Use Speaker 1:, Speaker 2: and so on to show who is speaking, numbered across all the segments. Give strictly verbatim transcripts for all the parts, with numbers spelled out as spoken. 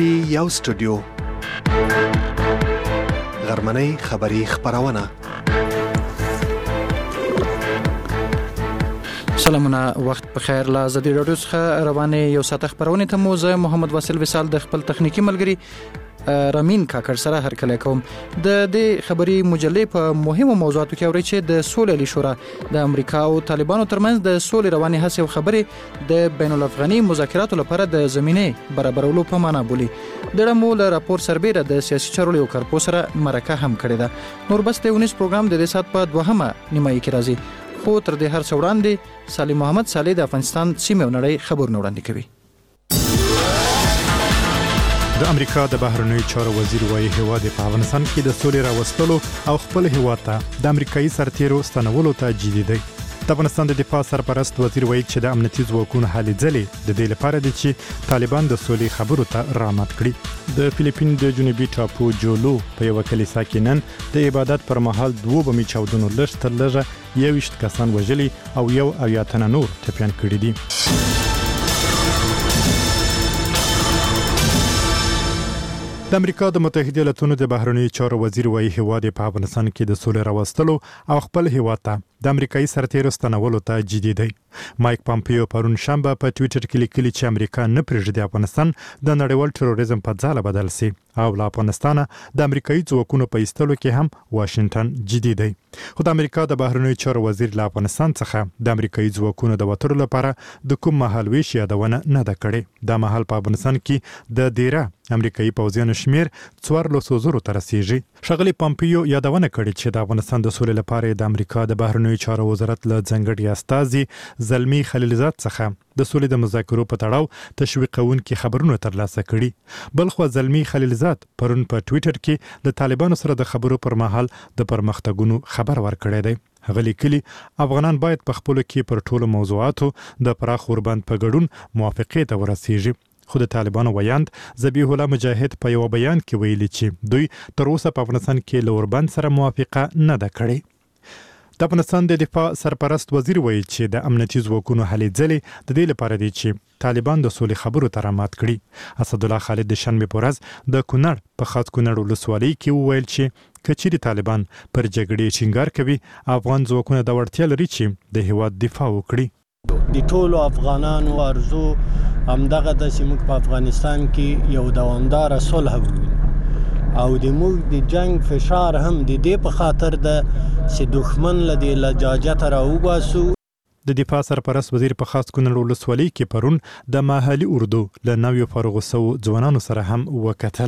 Speaker 1: پی یو سټوډیو غرمنۍ خبری خبرونه.
Speaker 2: سلامونه، وخت په خیر. لا زدي رادیو څخه روانه یو ساعت خبرونه ته موزه محمد واصل وصال د خپل تخنیکی ملګری رامین کاکړ سره هرکله کوم. د دې خبري مجلې په مهمو موضوعاتو کې اوري چې د سولې شورا د امریکا او طالبانو ترمنځ د سولې رواني هڅې او خبرې د بین الافغاني مذاکراتو لپاره د زمينه برابرولو په معنا بولي. د رمول راپور سربېره د سیاسي چارو یو کارپو سره مرکه هم کړې ده. نور بس د اونیس پروګرام د دې سات په دوهمه نیمایي کې راځي. خو تر دې هر څه وړاندې سالم محمد صالح د افغانستان سیمه نړۍ خبرونه وړاندې کوي.
Speaker 3: د امریکا د بهرنیو چارو وزیر وايي هیواد په افغانستان کې د سولې راوستلو او خپل هیواد ته د امریکایي سرتیرو ستنولو ته جدي دی. د افغانستان د دفاع سرپرست وزیر وايي چې د امنیتي ځواکونو هلې ځلې د دې لپاره دي چې طالبان د سولې خبرو ته رامات کړي. د فلیپین د جنوبي ټاپو جولو په یو کلیسا کې نن د عبادت پر مهال دوه بمي چاودنو لږ تر لږه یوویشت کسان وژلي او یو اویا تنه نور ټپیان کړي دي. د امریکا د متحده ایالاتونو د بهرنیو چارو وزیر وايي هیواد په افغانستان کې د سولې راوستلو او خپل هیواد ته د امریکایي سرتیرو ستنولو ته جدي دی. مایک پامپیو پرون شنبه په ټوئیټر کې لیکلي چې امریکا نه پرېږدي افغانستان د نړیوال تروریزم په ځاله بدل شي او له افغانستان د امریکایي ځواکونو په ایستلو کې هم واشنگټن جدي دی. خو د امریکا د بهرنیو چارو وزیر له افغانستان څخه د امریکایي ځواکونو د وتلو لپاره د کوم مهالويش یادونه نه ده کړې. دا مهال په افغانستان کې د ډیره امریکایي پوځیانو شمیر څوارلسو زرو ته رسیږي. ښاغلي پامپیو یادونه کړې چې د افغانستان د سولې لپاره د امریکا د بهرنیو چارو وزارت له ځنګړي استازي زلمی خلیلزاد څخه د سولې د مذاکرو په تړاو تشویقونکي خبرونه ترلاسه کړي. بلخو زلمی خلیلزاد پرون په ټوئیټر کې د طالبانو سره د خبرو پر مهال د پرمختګونو خبر ورکړی دی. هغه لیکلي افغانان باید په خپل کې پر ټولو موضوعاتو د پراخ اوربند په ګډون موافقې ته ورسیږي. خو د طالبانو ویاند ذبیح الله مجاهد په یو بیان کې ویلي چې دوی تر اوسه په افغانستان کې له اوربند سره موافقه نه ده کړې. د افغانستان د دفاع سرپرست وزیر وایي چې د امنیتي ځواکونو هلې ځلې د دې لپاره دي چې طالبان د سولې خبرو ته رامات کړي. اسدالله خالد د شنبه په ورځ د کونړ په خاص کونړ ولسوالۍ کې وویل چې کچېری طالبان پر جګړې ټینګار کوي افغان ځواکونه د وړتیا لري چې د هیواد دفاع وکړي.
Speaker 4: د ټولو افغانانو ارزو همدغه د سیمه په افغانستان کې یو دوامدار صلح وي او د موږ د جنگ فشار هم د دې په خاطر د چې دښمن له دې لجاجت راوباسو.
Speaker 3: د دفاع سرپرست وزیر په خاص کونړ ولسوالۍ کې پرون د ماهلي اردو له نویو فارغ شوو ځوانانو سره هم وکتل.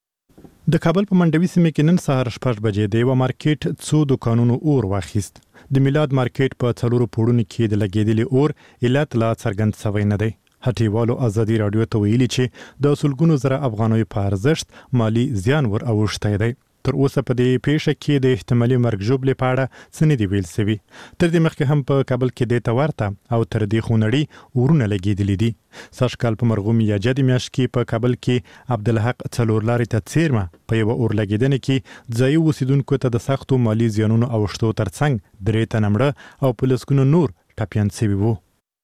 Speaker 3: د کابل په منډوي سیمه کې نن سهار شپږ بجې د یو مارکیټ څو دکانونو اور واخیست. د میلاد مارکیټ په څلورو پوړونو کې د لګېدلي اور علت لا څرګند شوی نه دی. هټیوالو ازادي رادیو ته ویلي چې د سلګونو زره افغانیو په ارزښت مالی زیان ور اوښتی دی. تر اوسه په دې پیښه کې د احتمالي مرګ ژوبلې په اړه څه نه دي ویل شوي. تر دې مخکې هم په کابل کې د تورته او تر دې خونړي اورونه لګېدلي دي. سږ کال په مرغوم یا جدي میاشت کې په کابل کې عبدالحق څلورلارې ته څیرمه په یو اور لګېدنې کې ځایي اوسیدونکو ته د سختو مالي زیانونو اوښتو ترڅنګ درې تنه مړه او په لسګونو نور ټپیان شوي وو.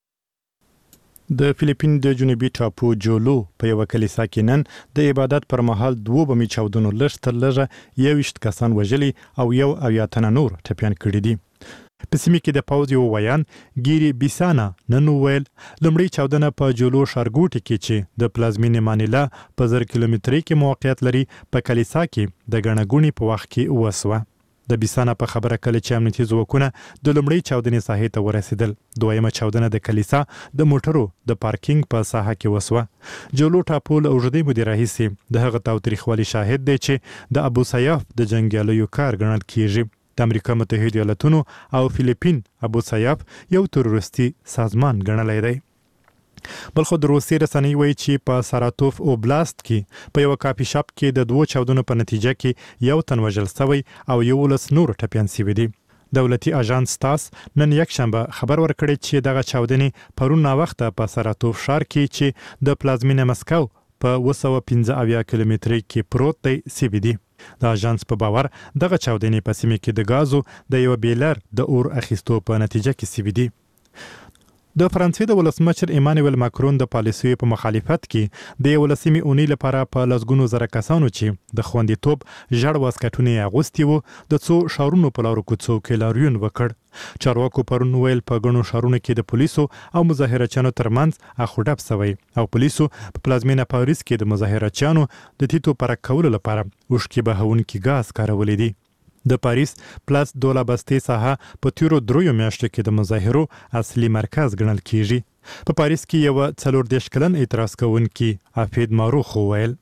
Speaker 3: د فلیپین د جنوبي ټاپو جولو په یو کلیسا کې نن د عبادت پر مهال دوه بمي چاودنو لږ تر لږه یوویشت کسان وژلي او یو اویا تنه نور ټپیان کړي دي. په سیمه کې د پوځ یو ویان ګيري بیسانا نن ویل لومړی چاودنه په جولو ښارګوټي کې چې د پلازمینې مانیلا په زر کیلومتري کې موقعیت لري په کلیسا کې د غڼګونی په وخت کې وسوه. د بیسانا په خبره کله چې امنیتي ځواکونه د لومړی چاودنې ساحې ته ورسېدل. دویمه چاودنه د کلیسا د موټرو د پارکینګ په ساحه کې وسوه. جولو ټاپو له اوږدې مودې راهیسې د هغه تاوتریخوالي شاهد دی چې د ابو سیاف د جنګیالیو کار ګڼل کیږي. د امریکا متحده ایالاتونو او فلیپین ابو سیاف یو تروریستي سازمان ګڼلی دی. بلخو د روسي رسنۍ وایي چې په ساراتوف اوبلاست کې په یو کافي شاپ کې د دوه چاودنو په نتیجه کې یو تن وژل شوی او یولس نور ټپیان شوي دي. دولتي اژانس تاس نن یکشنبه خبر ورکړی چې دغه چاودنې پرون ناوخته په ساراتوف ښار کې چې د پلازمینې مسکو په اوه سوه پنځه اویا کیلومترۍ کې پروت دی شوي دي. د اژانس په باور دغه چاودنې په سیمه کې د غازو د یو بیلر د اور اخیستو په نتیجه کې شوي دي. د فرانسې د ولسمشر ایمانوئل ماکرون د پالیسیو په مخالفت کې د ولسمي اونۍ لپاره په لسګونو زره کسانو چې د خوندیتوب ژړ واسکټونه اغوستي وو د څو شهرونو په لارو کوڅو کې لاریون وکړ. چارواکو پرون ویل په ګڼو شهرونو کې د پولیسو او مظاهرچیانو ترمنځ اخوډب سوی او پولیسو په پلازمینه پاریس کې د مظاهرچیانو د تیتو پرک کولو لپاره وشکې بهونکي ګاز کارولې دي. د پاریس پلاس دولا بستې ساحه په تیرو دریو میاشتو کې د مظاهرو اصلي مرکز ګڼل کیږي. په پاریس کې یو څلور دېرش کلن اعتراض کوونکی افید ماروخ وویل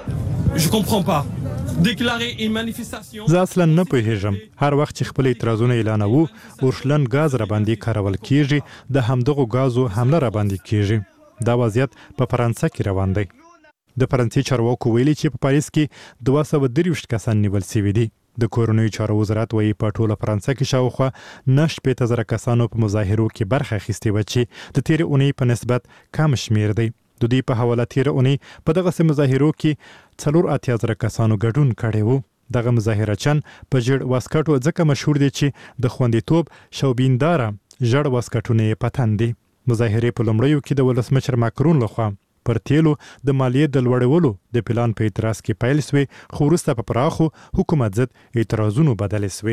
Speaker 3: زه اصلا نه پوهیږم هر وخت چې خپل اعتراضونه اعلانوو اورشلن ګاز را باندې کارول کیږي د همدغو ګازو حمله را باندې کیږي. دا وضعیت په فرانسه کې روان دی. د فرانسې چارواکو ویلي چې په پاریس کې دوه سوه درویشت کسان نیول شوي دي. د کورنیو چارو وزارت وایي په ټوله فرانسه کې شاوخوا نه شپېته زره کسانو په مظاهرو کې برخه اخیستې وه چې د تېرې اونۍ په نسبت کم شمېر دی. د دوی په حواله تېره اونۍ په دغسې مظاهرو کې څلور اتیا زره کسانو ګډون کړی و. دغه مظاهرچیان په ژړ واسکټو ځکه مشهور دي چې د خوندیتوب شوبینداره ژړ واسکټونه یې په تن دي. مظاهرې په لومړیو کې د ولسمشر ماکرون لخوا پر تیلو د مالیې د لوړولو د پلان په اعتراض کې پیل شوی خو وروسته په پراخو حکومت ضد اعتراضونو بدل شوی.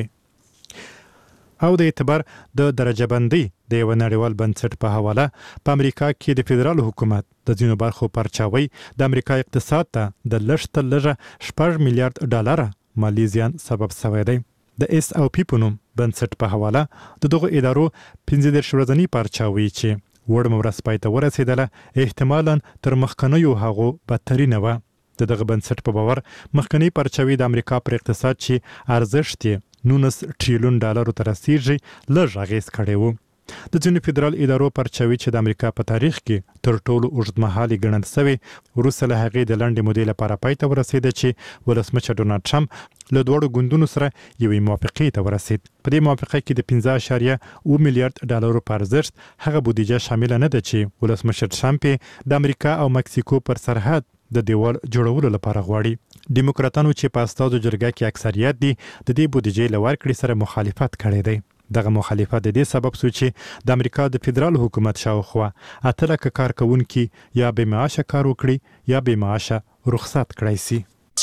Speaker 3: او د اعتبار د درجه بندۍ د یو نړیوال بنسټ په حواله په امریکا کې د فدرال حکومت د ځینو برخو پرچاوي د امریکا اقتصاد ته د لږ تر لږه شپږ میلیارډ ډالره مالي زیان سبب شوی دی. د اس او پی په نوم بنسټ په حواله د دغو ادارو پنځه دېرش ورځنی پرچاوي چې وړمه ورځ پای ته ورسېدله احتمالاً تر مخکنیو هغو بدترینه وه. د دغه بنسټ په باور مخکنی پرچاوي د امریکا پر اقتصاد چې ارزښت یې نولس ټریلیون ډالرو ته رسیږي لږ اغېز کړی و. د ځینو فدرال ادارو پرچاوي چې د امریکا په تاریخ کې تر ټولو اوږدمهالې ګڼل سوی وروسته له هغې د لنډې مودې لپاره پای ته ورسېده چې ولسمشر ډونالډ ټرمپ له دواړو ګوندونو سره یوې موافقې ته ورسېد. په دې موافقه کې د پنځه اعشاریه اوه میلیارډ ډالرو په ارزښت هغه بودیجه شامله نه ده چې ولسمشر ټرمپ د امریکا او مکسیکو پر سرحد د دیوال جوړولو لپاره غواړي. ډیموکراتانو چې په استازو جرګه کې اکثریت دي د دې بودیجې له ورکړې سره مخالفت کړی دی. دغه مخالفت د دې سبب شو چې د امریکا د فدرال حکومت شاوخوا اته لکه کارکوونکي یا بې معاشه کار وکړي یا بې معاشه رخصت کړی سي.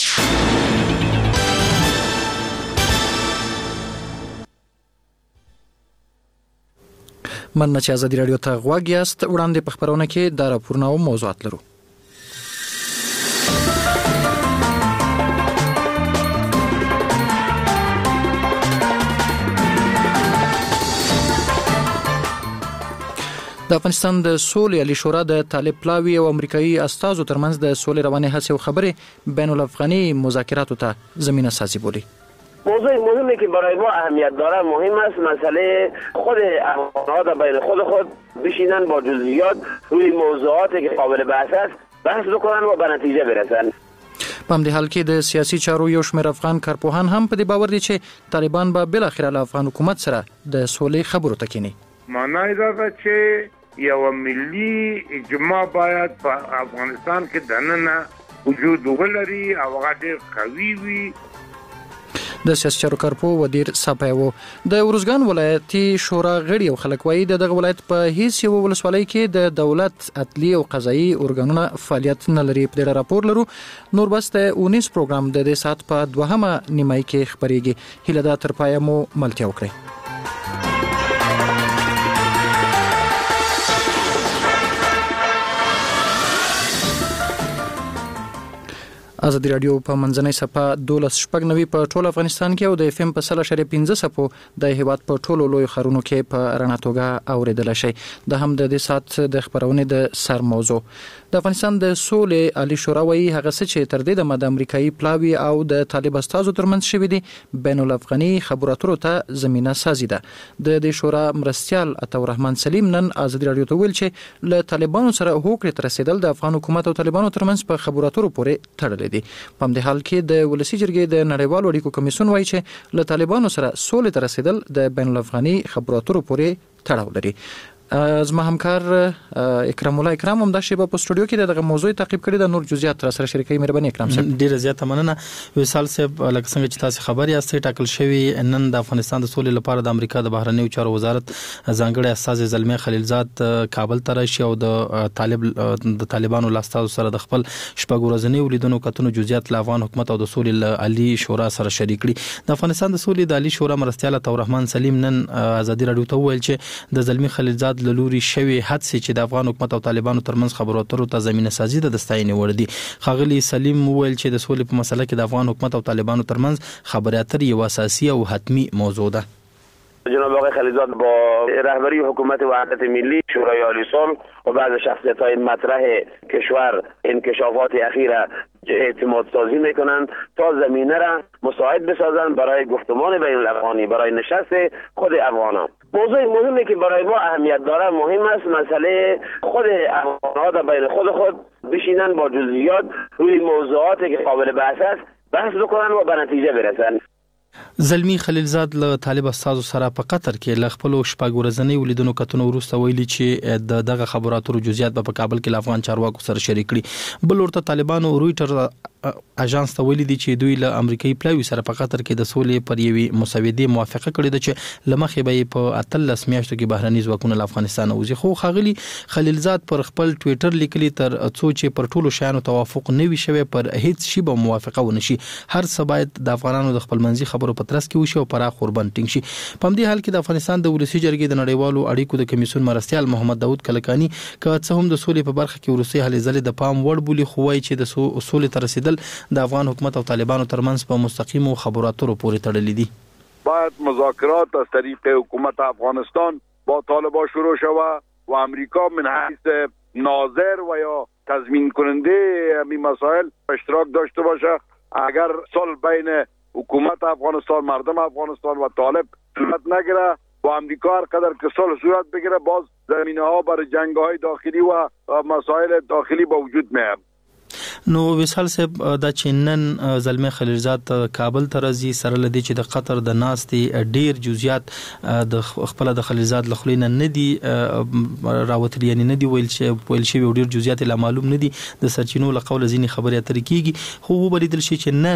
Speaker 2: مننه چې ازادي راډیو ته غوږ یاست. وړاندې په خبرونه کې دا راپورونه او موضوعات لرو. د افغانستان د سولې عالی شورا د طالب پلاوی او امریکایي استازو ترمنځ د سولې روانې هڅې او خبرې بین الافغاني مذاکراتو ته زمینه سازی بولی.
Speaker 5: موضوع مهمی که برای ما اهمیت داره مهم است مسئله خود افغان‌ها در بین خود خود بشینن با جزئیات روی موضوعاتی که قابل بحث است بحث بکنن و به نتیجه برسن.
Speaker 2: په همدې حال کې د سیاسي چارو یو شمېر افغان کارپوهان هم په دې باور دي چې طالبان به بالاخره له افغان حکومت سره د سولې خبرو ته کینی.
Speaker 6: معنی دا ده چې یو ملي اجماع باید په افغانستان کې دننه وجود ولري او هغه ډېر قوي وي.
Speaker 2: د سیاسي چارو کارپو ودیر صاحب د ورزګان ولایتي شورا غړي او خلک وایي د دغه ولایت په هیڅ یو ولسوالۍ کې د دولت عدلي او قضایي ارګانونو فعالیت نه لري. په دې راپور لرو نور بس د اونیس پروګرام د دې سات په دوهمه نیمای کې خبريږي. هله دا تر پایه مو ملتیا وکړي. ازادي راډیو په منځنۍ صفه دولس شپږ نوي په ټول افغانستان کې او د اف ام په سل شری پنځه صفو د هیواد په ټولو لوی خرونو کې په رڼا توګه اوریدل شي. د هم د دې سات د خبرونه د سر موضوع د افغانستان د سولې عالی شورا وایي هغه څه چې تر دې د امریکایي پلاوی او د طالب استازو ترمنځ شوی دي بین الافغاني خبرو اترو ته زمينه سازي ده. د دې شورا مرستيال عطا الرحمن سلیم نن ازادي راډیو ته ویل چې له طالبانو سره هوکړه تر رسیدل د افغان حکومت او طالبانو ترمنځ په خبرو اترو پورې تړلې دي. په همدې حال کې د ولسی جرګې د نړیوالو اړیکو کمیسیون وایي چې له طالبانو سره سولې ته رسیدل د بین الافغاني خبرو اترو پورې تړاو لري. زما همکار اکرام الله اکرام هم د شیبه په سټوډیو کې دغه موضوع تعقیب کړی د نور جزئیات را سره شریکي مهرباني اکرام صاحب.
Speaker 7: ډیره زیاته مننه وصال صاحب. لکه څنګه چې تاسو خبر یاست ټاکل شوی نن د افغانستان د سولې لپاره د امریکا د بهرنیو چارو وزارت ځانګړي استاذ زلمي خلیلزاد کابل ته راشي او د طالب د طالبانو لاستاذ سره د خپل شپږ ورځنی ولیدنو کتنو جزئیات له افغان حکومت او د سولې عالی شورا سره شریک کړي. د افغانستان د سولې د عالی شورا مرستیال عطا الرحمن سلیم نن ازادي رادیو ته ویل چې د زلمي خلیلزاد له لوري شوی حادثه چې د افغان حکومت او طالبانو ترمنځ خبرو اترو ته زمينه سازي د دستاینې وړ دي. خاغلی سلیم ویل چې د سولې په مسله کې د افغان حکومت او طالبانو ترمنځ خبرو اتر یو اساسي او حتمی موضوع ده.
Speaker 5: جناب آقای خلیلزاد با رهبری حکومت وحدت ملی شورای عالی صلح و بعض شخصیت‌های مطرح کشور انکشافات اخیر اعتماد سازی میکنند تا زمینه را مساعد بسازند برای گفتمان بین الافغانی، برای نشست خود افغانان. موضوع مهمی که برای ما اهمیت داره مهم است مسئله خود افغان‌ها در بین خود خود بشینن با جزئیات روی موضوعاتی که قابل بحث است بحث بکنن و به نتیجه برسن.
Speaker 7: زلمی خلیلزاد له طالب استاد سره په قطر کې ل خپل شپږ ورځنی ولیدنو کتنو وروسته ویلي چې د دغه خبراتو جزئیات په کابل کې افغان چارواکو سره شریک کړي. بل ورته طالبانو رويټر اژانس ته ویلي دي چې دوی له امریکایي پلاوی سره په قطر کې د سولې پر یوې مسودې موافقه کړې ده چې لمخې به په اتلس میاشتو کې بهرني ځواکونه له افغانستان وځي. خو خاغلی خلیلزاد پر خپل ټوئیټر لیکلي تر څو چې پر ټولو شیانو توافق نه وي شوی پر هیڅ شی به موافقه ونشي. هر څه باید د افغانانو د خپل منځي خبرو په ترڅ کې وشي او پراخ قربان ټینګ شي. په همدې حال کې د افغانستان د ولسی جرګې د نړیوالو اړیکو د کمیسیون مرستیال محمد داود کلکانی که څه هم د سولې په برخه کې ورسي هلې ځلې د پام وړ بولی خو وایي چې د سولې تر رسیدل د افغان حکومت او طالبانو ترمنځ په مستقیمو خبرو اترو پورې تړلې دي.
Speaker 8: باید مذاکرات از طریق حکومت افغانستان با طالبان شروع شود و امریکا من حیث ناظر و یا تضمین کننده این مسائل اشتراک داشته باشه. اگر صلح بین حکومت افغانستان، مردم افغانستان و طالب صورت نگیره با امریکا هر قدر که صلح صورت بگیره باز زمینه ها برای جنگ های داخلی و مسائل داخلی با وجود میاد.
Speaker 7: نو وصال صاحب دا چې نن زلمي خلیلزاد کابل ته راځي سره لدی چې د قطر د ناستې ډیر جزئیات د خپل د خلیلزاد لخلین نه دي راوتلی یعنی نه دي ویل چې ویل شي ډیر جزئیات لا معلوم نه دي د سرچینو له قول ځینی خبرې اترې کیږي. خو وبلیدل شي چې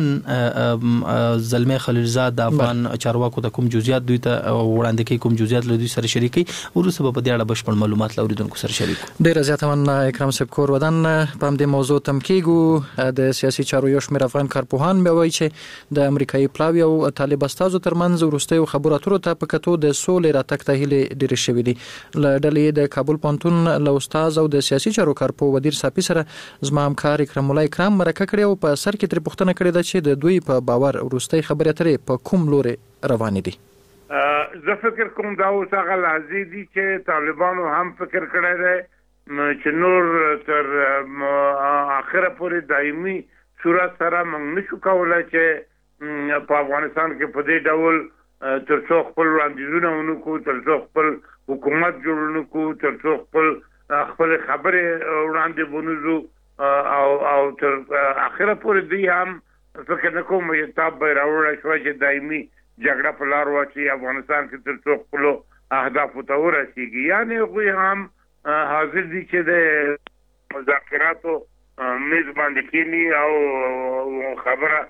Speaker 7: نن زلمي خلیلزاد د افغان چارواکو د کوم جزئیات دوی ته وړاندې کوي کوم جزئیات له دوی سره شریکي ورسره په دې اړه بشپړ معلومات لوریدونکو سره شریک.
Speaker 2: ډیر زیاته من اکرام صاحب کور ودان په دې موضوع تم کیږي. د سیاسي چارو یو شمېر افغان کارپوهان به وایي چې د امریکایي پلاوی او طالب استازو ترمنځ وروستیو خبرو اترو ته په کتو د سولې راتګ ته هیلې ډېرې شوې دي. له ډلې د کابل پوهنتون له استاد او د سیاسي چارو کارپوه ودیر صافي سره زما همکار اکرام الله اکرام مرکه کړې او په سر کې ترې پوښتنه کړې ده چې د دوی په باور وروستۍ خبرې اترې په کوم لورې روانې دي.
Speaker 6: زه فکر کوم دا اوس هغه لحظې دي چې طالبانو هم فکر کړی دی چې نور تر اخره پورې دایمي صورت سره موږ نشو کولی چې په افغانستان کې په دې ډول تر څو خپل وړاندیزونه ونکړو، تر څو خپل حکومت جوړ نکړو، تر څو خپل خپل خبرې وړاندې ونوځو او او تر اخره پورې دوی هم فکر نه کوم چې تاب به راوړی شوی چې دایمي جګړه په لار واچوي افغانستان کې تر څو خپلو اهدافو ته ورسېږي. یعنې هغوی هم حاضر دي چې د مذاکراتو میز باندې کینی او خبره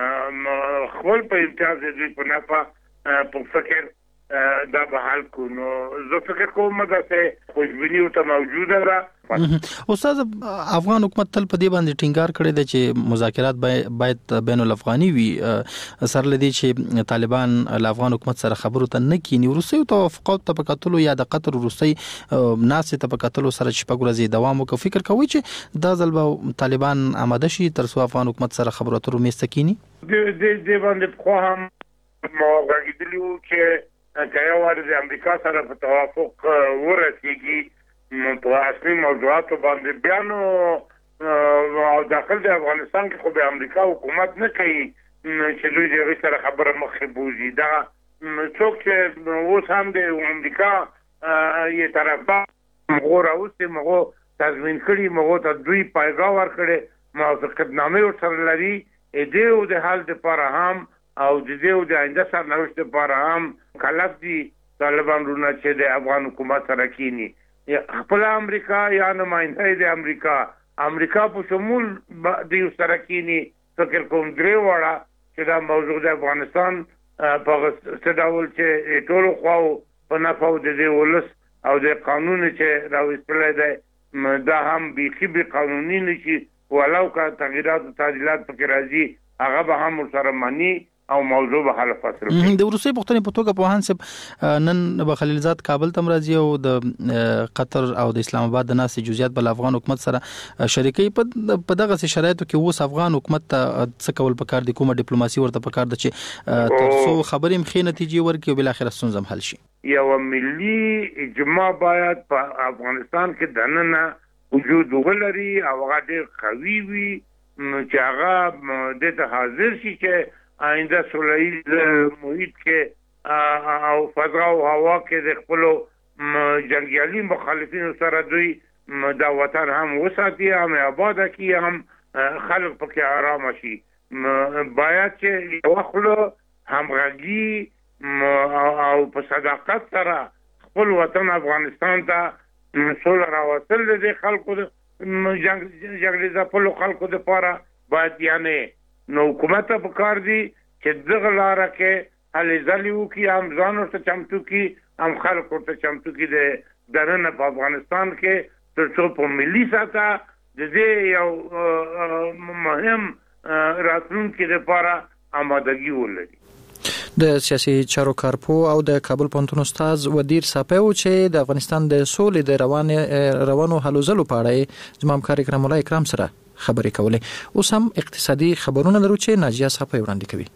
Speaker 6: خپل په امتیاز دوی په نفع په فکر دا به حل کو. نو زه فکر کوم چې خوشبیني ورته موجوده ده.
Speaker 7: استاد افغان حکومت تل په دې باندې ټینګار کړی دی چې مذاکرات باید بین الافغاني وي سره لدی چې طالبان له افغان حکومت سره خبرو ته نه کینی. وروستي توافقات ته په کتلو یا د قطر وروستي ناسې ته په کتلو سره چې په ورځې دوام وکړي فکر کوي چې دا ځل به طالبان آماده شي تر څو افغان حکومت سره خبرو اترو میز ته کینی.
Speaker 6: د دې باندې خو هم موږ چې که یو وار د امریکا سره په توافق ورسېږي په اصلي موضوعاتو باندې بیا نو او داخل د افغانستان کې خو به امریکا حکومت نه کوي چې دوی د هغوی سره خبره مخې بوځي. دا څوک چې اوس هم د امریکا یې طرفدار مغو راوستي مغو تضمین کړي مغو ته دوی پایګاه ورکړې موافقتنامې ورسره لري د دې او د حال دپاره هم او د دې او د آینده سرنوشت لپاره هم کلف دي طالبان رونه چې د افغان حکومت سره کینی خپل امریکا یا نماینده د امریکا امریکا په شمول د یو سره کینی فکر کوم درې وړه چې دا موضوع د افغانستان په ستډاول چې ټول خو په نفع د دې ولس او د قانون چې راوستل دی دا هم بيخي به قانوني نشي ولو کا تغیرات او تعدیلات پکې راځي هغه به هم سره مانی او موضوع به حل فصل
Speaker 7: د روسي پښتنې په توګه په هانسب نن به خلیلزاد کابل تم راځي او د قطر او د اسلام آباد د ناسې جزئیات بل افغان حکومت سره شریکي په دغه شرایطو کې اوس افغان حکومت ته څه کول پکار دي کومه ډیپلوماسي ورته پکار ده چې ترڅو خبرې مخې نتیجې ورکړي او بل اخر ستونزه حل شي
Speaker 6: یو ملي اجماع باید په افغانستان کې دننه وجود ولري او هغه ډېر قوي وي چې هغه د ته حاضر شي چې آینده سولهیز محیط کې او فضا او هوا کې د خپل جنگیالي مخالفینو سره دوی د وطن هم وساتي هم آباد کړي هم خلک پکې آرام شي باید چې یو خپل همغږي او په صداقت سره خپل وطن افغانستان ته سوله راوستل دي خلکو د جنگي ځپلو خلکو د پاره باید یعنی نو حکومت په کار دي چې دغه لاره کې هلې ځلې وکړي هم ځان ورته چمتو کړي هم خلک ورته چمتو کړي د دننه په افغانستان کې تر څو په ملي سطح د دې یو مهم راتلونکي لپاره آمادګي ولري
Speaker 2: د سیاسي چارو کارپو او د کابل پوهنتون استاد ودیر صاحب چې د افغانستان د سولې د روان روانو هلو ځلو په اړه زموږ کار کرام الله اکرام سره خبرې کولې اوس هم اقتصادي خبرونه لرو چې ناجیه صاحب وړاندې کوي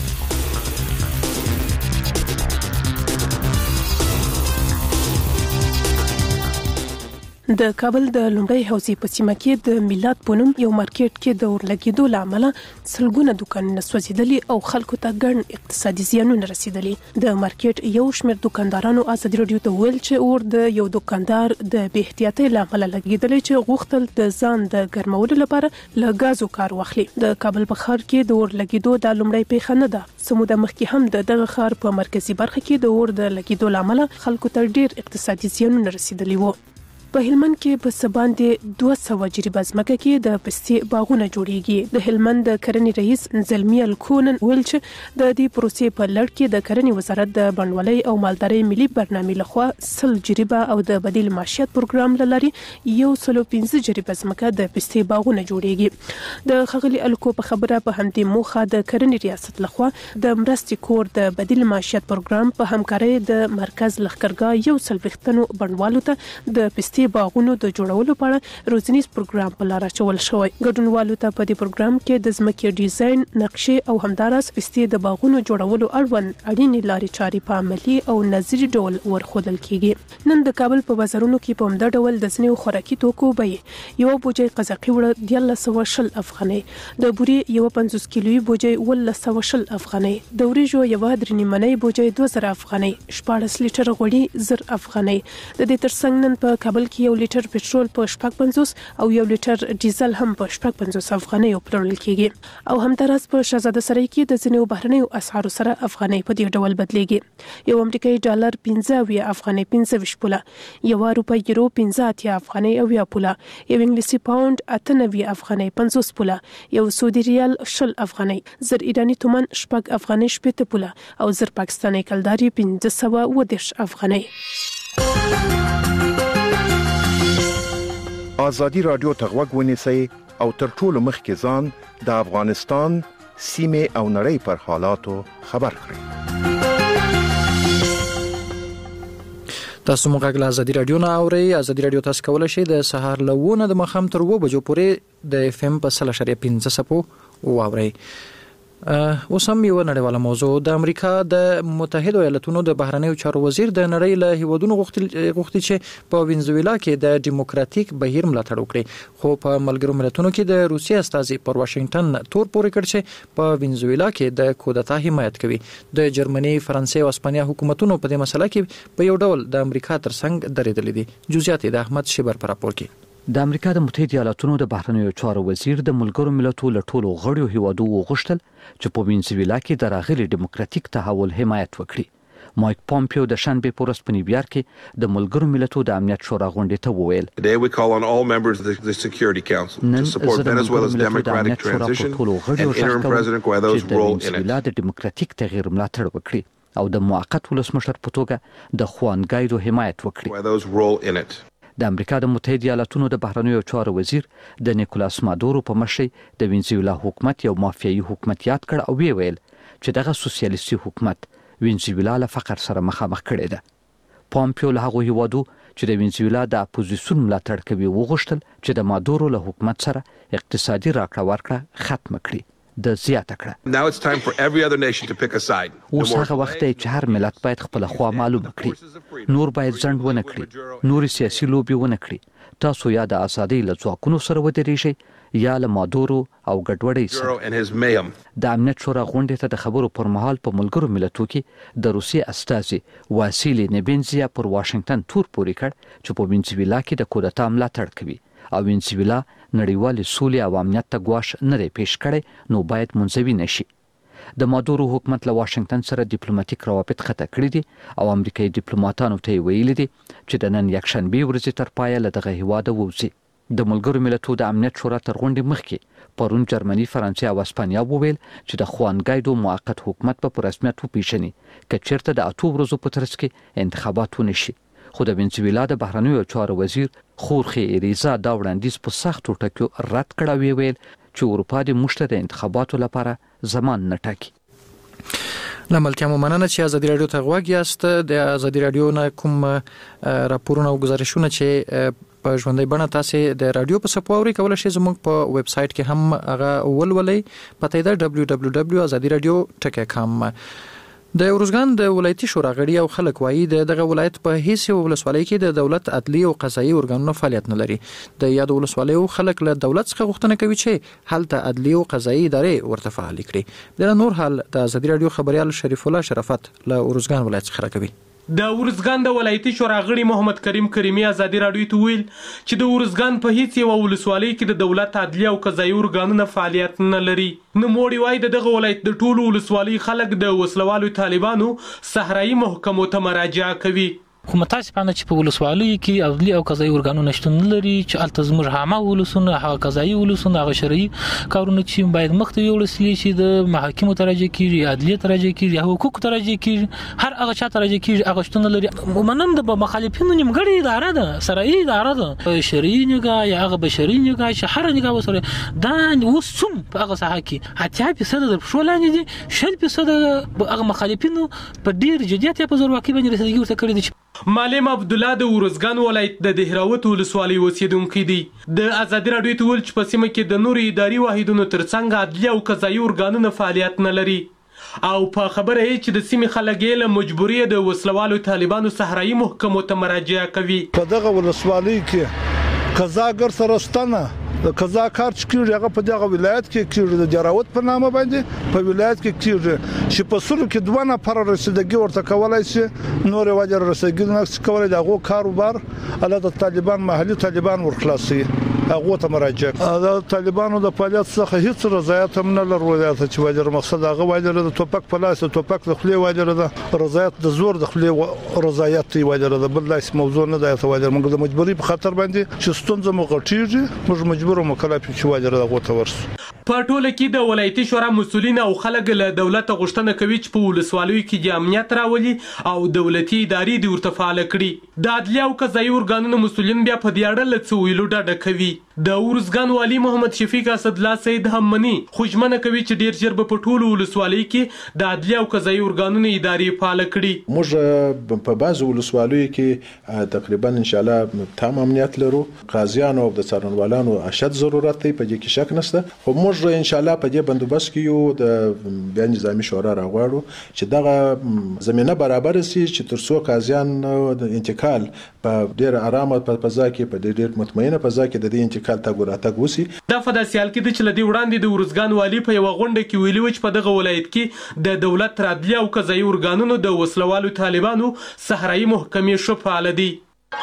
Speaker 9: د کابل د لومړی حوزې په سیمه کې د میلاد په نوم یو مارکیټ کې د اورلګیدو لامل سلګونه دکانونه سوځیدلي او خلکو ته ګڼ اقتصادي زیانونه رسیدلي د مارکیټ یو شمېر دکاندارانو ازادي رادیو ته ویل چې اور د یو دکاندار د بې احتیاطۍ لامل لګیدلی چې غوښتل د ځان د ګرمولو لپاره له غازو کار واخلي د کابل په ښار کې د اورلګیدو د لومړی پیښه نه ده سموده مخکې هم د دغه ښار په مرکزی برخه کې د اور د لګیدو لامل خلکو ته ډیر اقتصادي زیانونه رسیدلي وو په هلمند کې په سباندې دوه سوه جریبه ځمکه کې د پستې باغونه جوړیږي د هلمند د کرنې رئیس زلمی الکونن ویل چې د دې پروسې په لړ کې د کرنې وزارت د بڼوالۍ او مالدارۍ ملي برنامې لخوا سل جریبه او د بدیل معیشت پروګرام لري یو سل پنځه جریبه ځمکه د پستې باغونه جوړیږي د خغلی الکو په خبره په همدې موخه د کرنې ریاست لخوا د مرستې کور د بدیل معیشت پروګرام په همکارۍ د مرکز لخرګاه یو سل وختونو بڼوالو ته د پستې باغونو د جوړولو لپاره روزنیز پروګرام په لار اچول شوی ګډونوالو ته په دې پروګرام کې د ځمکې ډیزاین نقشې او همدارس پستې د باغونو جوړولو اړوند اړینې لارې چارې په عملي او نظري ډول ورښودل کیږي نن د کابل په بازارونو کې په همدا ډول د ځینو خوراکي توکو بیې یو بوجۍ قزاقي وړه د یو سوه شل افغانۍ د بوري یو پنځوس کیلوي بوجۍ ول سوه شل افغانۍ د وریجو یو درې نیمنۍ بوجۍ دوه زره افغانۍ شپاړس لیټر غوړي زر افغانۍ د دې ترڅنګ نن په کابل کې یو لیټر پټرول په شپږ پنځوس او یو لیټر ډیزل هم په شپږ پنځوس افغانۍ پلورل کیږي او همدارس په شهزاده سرای کې د ځینو بهرنیو اسعارو سره افغانۍ په دې ډول بدلیږي یو امریکایي ډالر پنځه اویا افغانۍ پنځه ویشت پوله یو روپۍ یورو پنځه اتیا افغانۍ اویا پوله یو انګلیسي پاوند اته نوي افغانۍ پنځوس پوله یو سعودي ریال شل افغانۍ زر ایرانی تومان شپږ افغانۍ شپږ پوله او زر پاکستاني کلداري پنځه سوه اووه دېرش افغانۍ
Speaker 10: آزادی رادیو ته غوږ ونیسئ او تر ټولو مخکې ځان د افغانستان سیمې او نړۍ پر حالاتو خبر کړئ
Speaker 2: تاسو موږ له آزادی رادیو نه اورئ آزادی رادیو تاسو کولای شئ د سهار له اووه نه د ماښام تر اووه بجو پورې د اف ام په سل اشاریه پنځه څپو واورئ اوس هم یو نړیواله موضوع د امریکا د متحده ایالاتونو د بهرنیو چارو وزیر د نړۍ له هیوادونو غوښتي چې په وینزویلا کې د ډیموکراتیک بهیر ملاتړ وکړي خو په ملګرو ملتونو کې د روسیې استازي پر واشنگټن تور پورې کړ چې په وینزویلا کې د کودتا حمایت کوي د جرمني فرانسې او اسپانیا حکومتونو په دې مسله کې په یو ډول د امریکا ترڅنګ درېدلې دي جزئیات د احمد شیبر پر راپور کې
Speaker 11: د امریکا د متحده ایالاتونو د بهرنیو چارو وزیر د ملګرو ملتونو له ټولو غړیو هیوادو وغوښتل چې په وینزویلا کې د راغلي ډیموکراتیک تحول حمایت وکړي مایک پامپیو د شنبه په ورځ په نیویارک کې د ملګرو ملتونو د امنیت شورا غونډې ته وویل
Speaker 12: Today we call on all members of the, the Security Council to support Venezuela's democratic transition and interim President Guaido's role in it.
Speaker 11: د ډیموکراتیک تغییر ملاتړ وکړي او د موقت ولسمشر په توګه د خوان ګایدو حمایت وکړي.
Speaker 12: Guaido's role in it.
Speaker 11: د امریکا د متحده ایالاتونو د بهرنیو چارو وزیر د نیکولاس مادورو په مشرۍ د وینزویلا حکومت یو مافیایي حکومت یاد کړ او وی ویل چې دغه سوسیالیستي حکومت وینزویلا له فقر سره مخامخ کړی ده. پامپیو له هغو هیوادو چې د وینزویلا د اپوزیسیون ملاتړ کوي وغوښتل چې د مادورو له حکومت سره اقتصادي راکړه ورکړه ختم کړي. د زیاته کړه
Speaker 12: Now it's time for every other nation to pick a side.
Speaker 11: اوس هغه وخت دی چې هر ملت باید خپل خوا معلومه کړي. نور باید ځنډ ونه کړي، نور سیاسي لوبي ونه کړي. تاسو یا د ازادۍ له ځواکونو سره ودرېږئ یا له مادورو او ګډوډۍ سره. د امنیت شورا غونډې ته د خبرو پر مهال په ملګرو ملتونو کې د روسیې استازي واسیلی نیبنزیا پر واشنگټن تور پورې کړ چې په وینزویلا کې د کودتا ملاتړ کوي او وینزویلا نړیوال سولې او امنیت ته ګواښ نه دی پیش کړی نو باید منځوي نشي. د مادورو حکومت له واشنگټن سره ډیپلوماټیک روابط قطع کړي دي او امریکایي ډیپلوماټانو ته ویلي دي چې د نن یکشنبه ورځې تر پایه له دغه هیواده ووځي. د ملګرو ملتونو د امنیت شورا تر غونډې مخکې پرون جرمني، فرانسې او اسپانیا وویل چې د خوان ګایدو موقت حکومت په رسمیت وپیژني که چیرته د اته ورځو په ترڅ کې انتخابات ونشي. خو د وینزویلا د بهرنیو چارو وزیر خورخي ایریزا دا وړاندیز په سختو ټکو رد کړ او ویل چې اروپا د مشته د انتخاباتو لپاره زمان نه ټاکي.
Speaker 2: لملتیا مو مننه چې ازادي رادیو ته غوږ یاست. د ازادي رادیو نه کوم راپورونه او گزارشونه چې په ژوندۍ بڼه تاسو د رادیو په سپوري کولای شئ زموږ په ویب سټ کې هم هغه ولولئ. پته ده دبلیو دبلیو دبلیو ډاټ ازادي رادیو ډاټ کام. د اورزګان د ولایتي شورا غړي او خلک وایي د دغه ولایت په هیڅ ولسوالۍ کې د دولت عدلی او قضایي ارګانونو فعالیت نه لري. د یاد ولسوالۍ خلک له دولت څخه غوښتنه کوي چې هلته عدلی او قضایي ادارې ورته فعال کړي. د نور حال د ازادي رادیو خبريال شریف الله شرافت له اورزګان ولایت څخه راکوي.
Speaker 13: د اورزګان د ولایتي شورا غړي محمد کریم کریمي ازادي رادیو ته ویل چې د اورزګان په هیڅ یو ولسوالۍ کې د دولت عدلی او قضایي ارګانونو فعالیت نه لري. نو موړي وای دغه ولایت د ټولو ولسوالۍ خلک د وسلوالو طالبانو صحرایي محکمو ته مراجعه کوي.
Speaker 14: خو متاسفانه چې په ولسوالۍ کې عدلی او قضایي ارګانونه شتون لري چې الته زموږ هامه ولسونه هغه قضایي ولسونه هغه شرعي کارونه چې باید مخته یو لسلی چې د محاکمو ترجه کیږي، عدلیه ترجه کیږي، یا حقوق ترجه کیږي، هر هغه چا ترجه کیږي هغه شتون لري. ومنم د مخالفینو نیمګړی اداره ده، شرعي اداره ده، شرعي نګاه یا هغه بشري نګاه چې هر نګاه وسره دا اوس څوم په هغه ساحه کې اتیا فیصد د شولاندې دي، شل فیصد هغه مخالفینو په ډیر جديت یا په زورواکي باندې رسیدګي ورته کړی دي.
Speaker 13: معلم عبد الله د اورزګان ولایت د دهراوت ولسوالۍ اوسیدونکو دی. د ازادي رادیو ته ویل چې په سیمه کې د نورو اداري واحدونو ترڅنګ عدلی او قضایي ارګانونه فعالیت نه لري او په خبره یې چې د سیمې خلک یې له مجبوري د وسلوالو طالبانو صحرایي محکمو ته مراجعه کوي.
Speaker 15: په دغه ولسوالۍ کې قضاګر سره ستنه د قضا کار چې کیږي هغه په دغه ولایت کې کیږي د دهراوت په نامه باندې په ولایت کې کیږي چې په سلو کې دوه نفر رسیدګي ورته کولای شي، نور وجر رسیدګي نه کولای دغه کاروبار الله د طالبان محلي طالبان ورخلاصي هغه ته مراجعه. د طالبانو د فعالیت څخه هیڅ رضایت هم نه لري چې وجر مقصد هغه وجر د توپک په لاس توپک د خلی وجر د رضایت د زور د خلی رضایت دی وجر د بل لاس موضوع نه دی ته وجر موږ د مجبوري په خاطر باندې چې ستونزه مغټیږي موږ مجبور مکلف چې وجر دغه ته ورسو.
Speaker 13: په ټوله کې د ولایتي شورا مسؤلین او خلک له دولت غوښتنه کوي چې په ولسوالیو کې د امنیت راولي او دولتي ادارې د ورته فعال کړي. د عدلیه او قضایي ارګانونو مسؤلین بیا په دې اړه له څه ویلو ډډه کوي. د اورزګان والي محمد شفیق اسدالله سید هم مني خو ژمنه کوي چې ډیر ژر به په ټولو ولسوالیو کې د عدلیه او قضایي ارګانونو ادارې فعال کړي.
Speaker 16: موږ په بعضو ولسوالیو کې تقریبا ان شاء الله تام امنیت لرو. قاضیانو او د څارنوالانو اشد ضرورت دی، په دې کې شک نشته. خو موږ ان شاء الله په دې بندوبست کې یو د بیا نظامی شورا راغواړو چې دغه زمينه برابر شي چې ترڅو قاضیان د انتقال په ډیر آرامه په فضا کې په ډیر مطمئنه فضا کې د دې انتقال تګ راتګ وسی.
Speaker 13: دا فداسیال کې د چلدي وړاندې د اورزګان والی په یو غونډه کې ویلي و چې په دغه ولایت کې د دولت عدلیه او قضایي ارګانونو د وسلوالو طالبانو صحرایي محکمې شو فعال دي.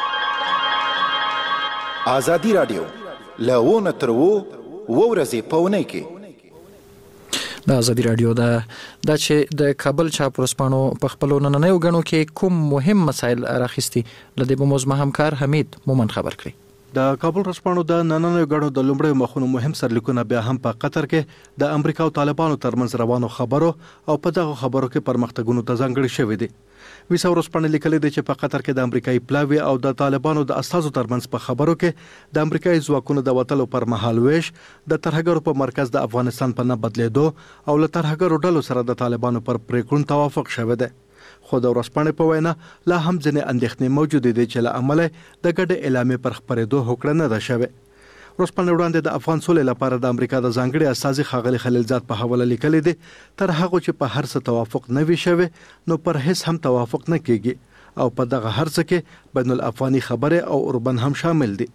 Speaker 17: ازادي رادیو لونه تر وو ورځې پونه کې
Speaker 2: د ازادي رادیو د د چې د کابل چاپ ورسپانو په خپل نننیو غنو کې کوم مهم مسایل راخستي لدې په موضوع همکار حمید مومن خبر کړی.
Speaker 17: د کابل ورسپانو د نننیو غنو د لومړی مخونو مهم سرلیکونه بیا هم په قطر کې د امریکا او طالبانو ترمنځ روانو خبرو او په دغه خبرو کې پرمختګونو ته ځانګړي شوې دي. ویسا ورسپانه لیکلي دي چې په قطر کې د امریکایي پلاوی او د طالبانو د استازو ترمنځ په خبرو کې د امریکایي ځواکونو د وټلو پر مهال ویش د ترهګرو په مرکز د افغانستان په نه بدلیدو او له ترهګرو ډلو سره د طالبانو پر پریکړون توافق شوه دی. خو د ورسپانه په وینا لا هم ځنې اندېښنې موجود دي چې له عمله د ګډ اعلامي پر خبرېدو هوکړه نه ده شوه. ورسپانه وړاندې د افغان سولې لپاره د امریکا د ځانګړي استازي ښاغلي خلیلزاد په حواله لیکلي دي تر هغه چې په هر څه توافق نه وي شوی نو پر هیڅ هم توافق نه کیږي او په دغه هر څه کې بین الافغاني خبره او اوربن هم شامل دي.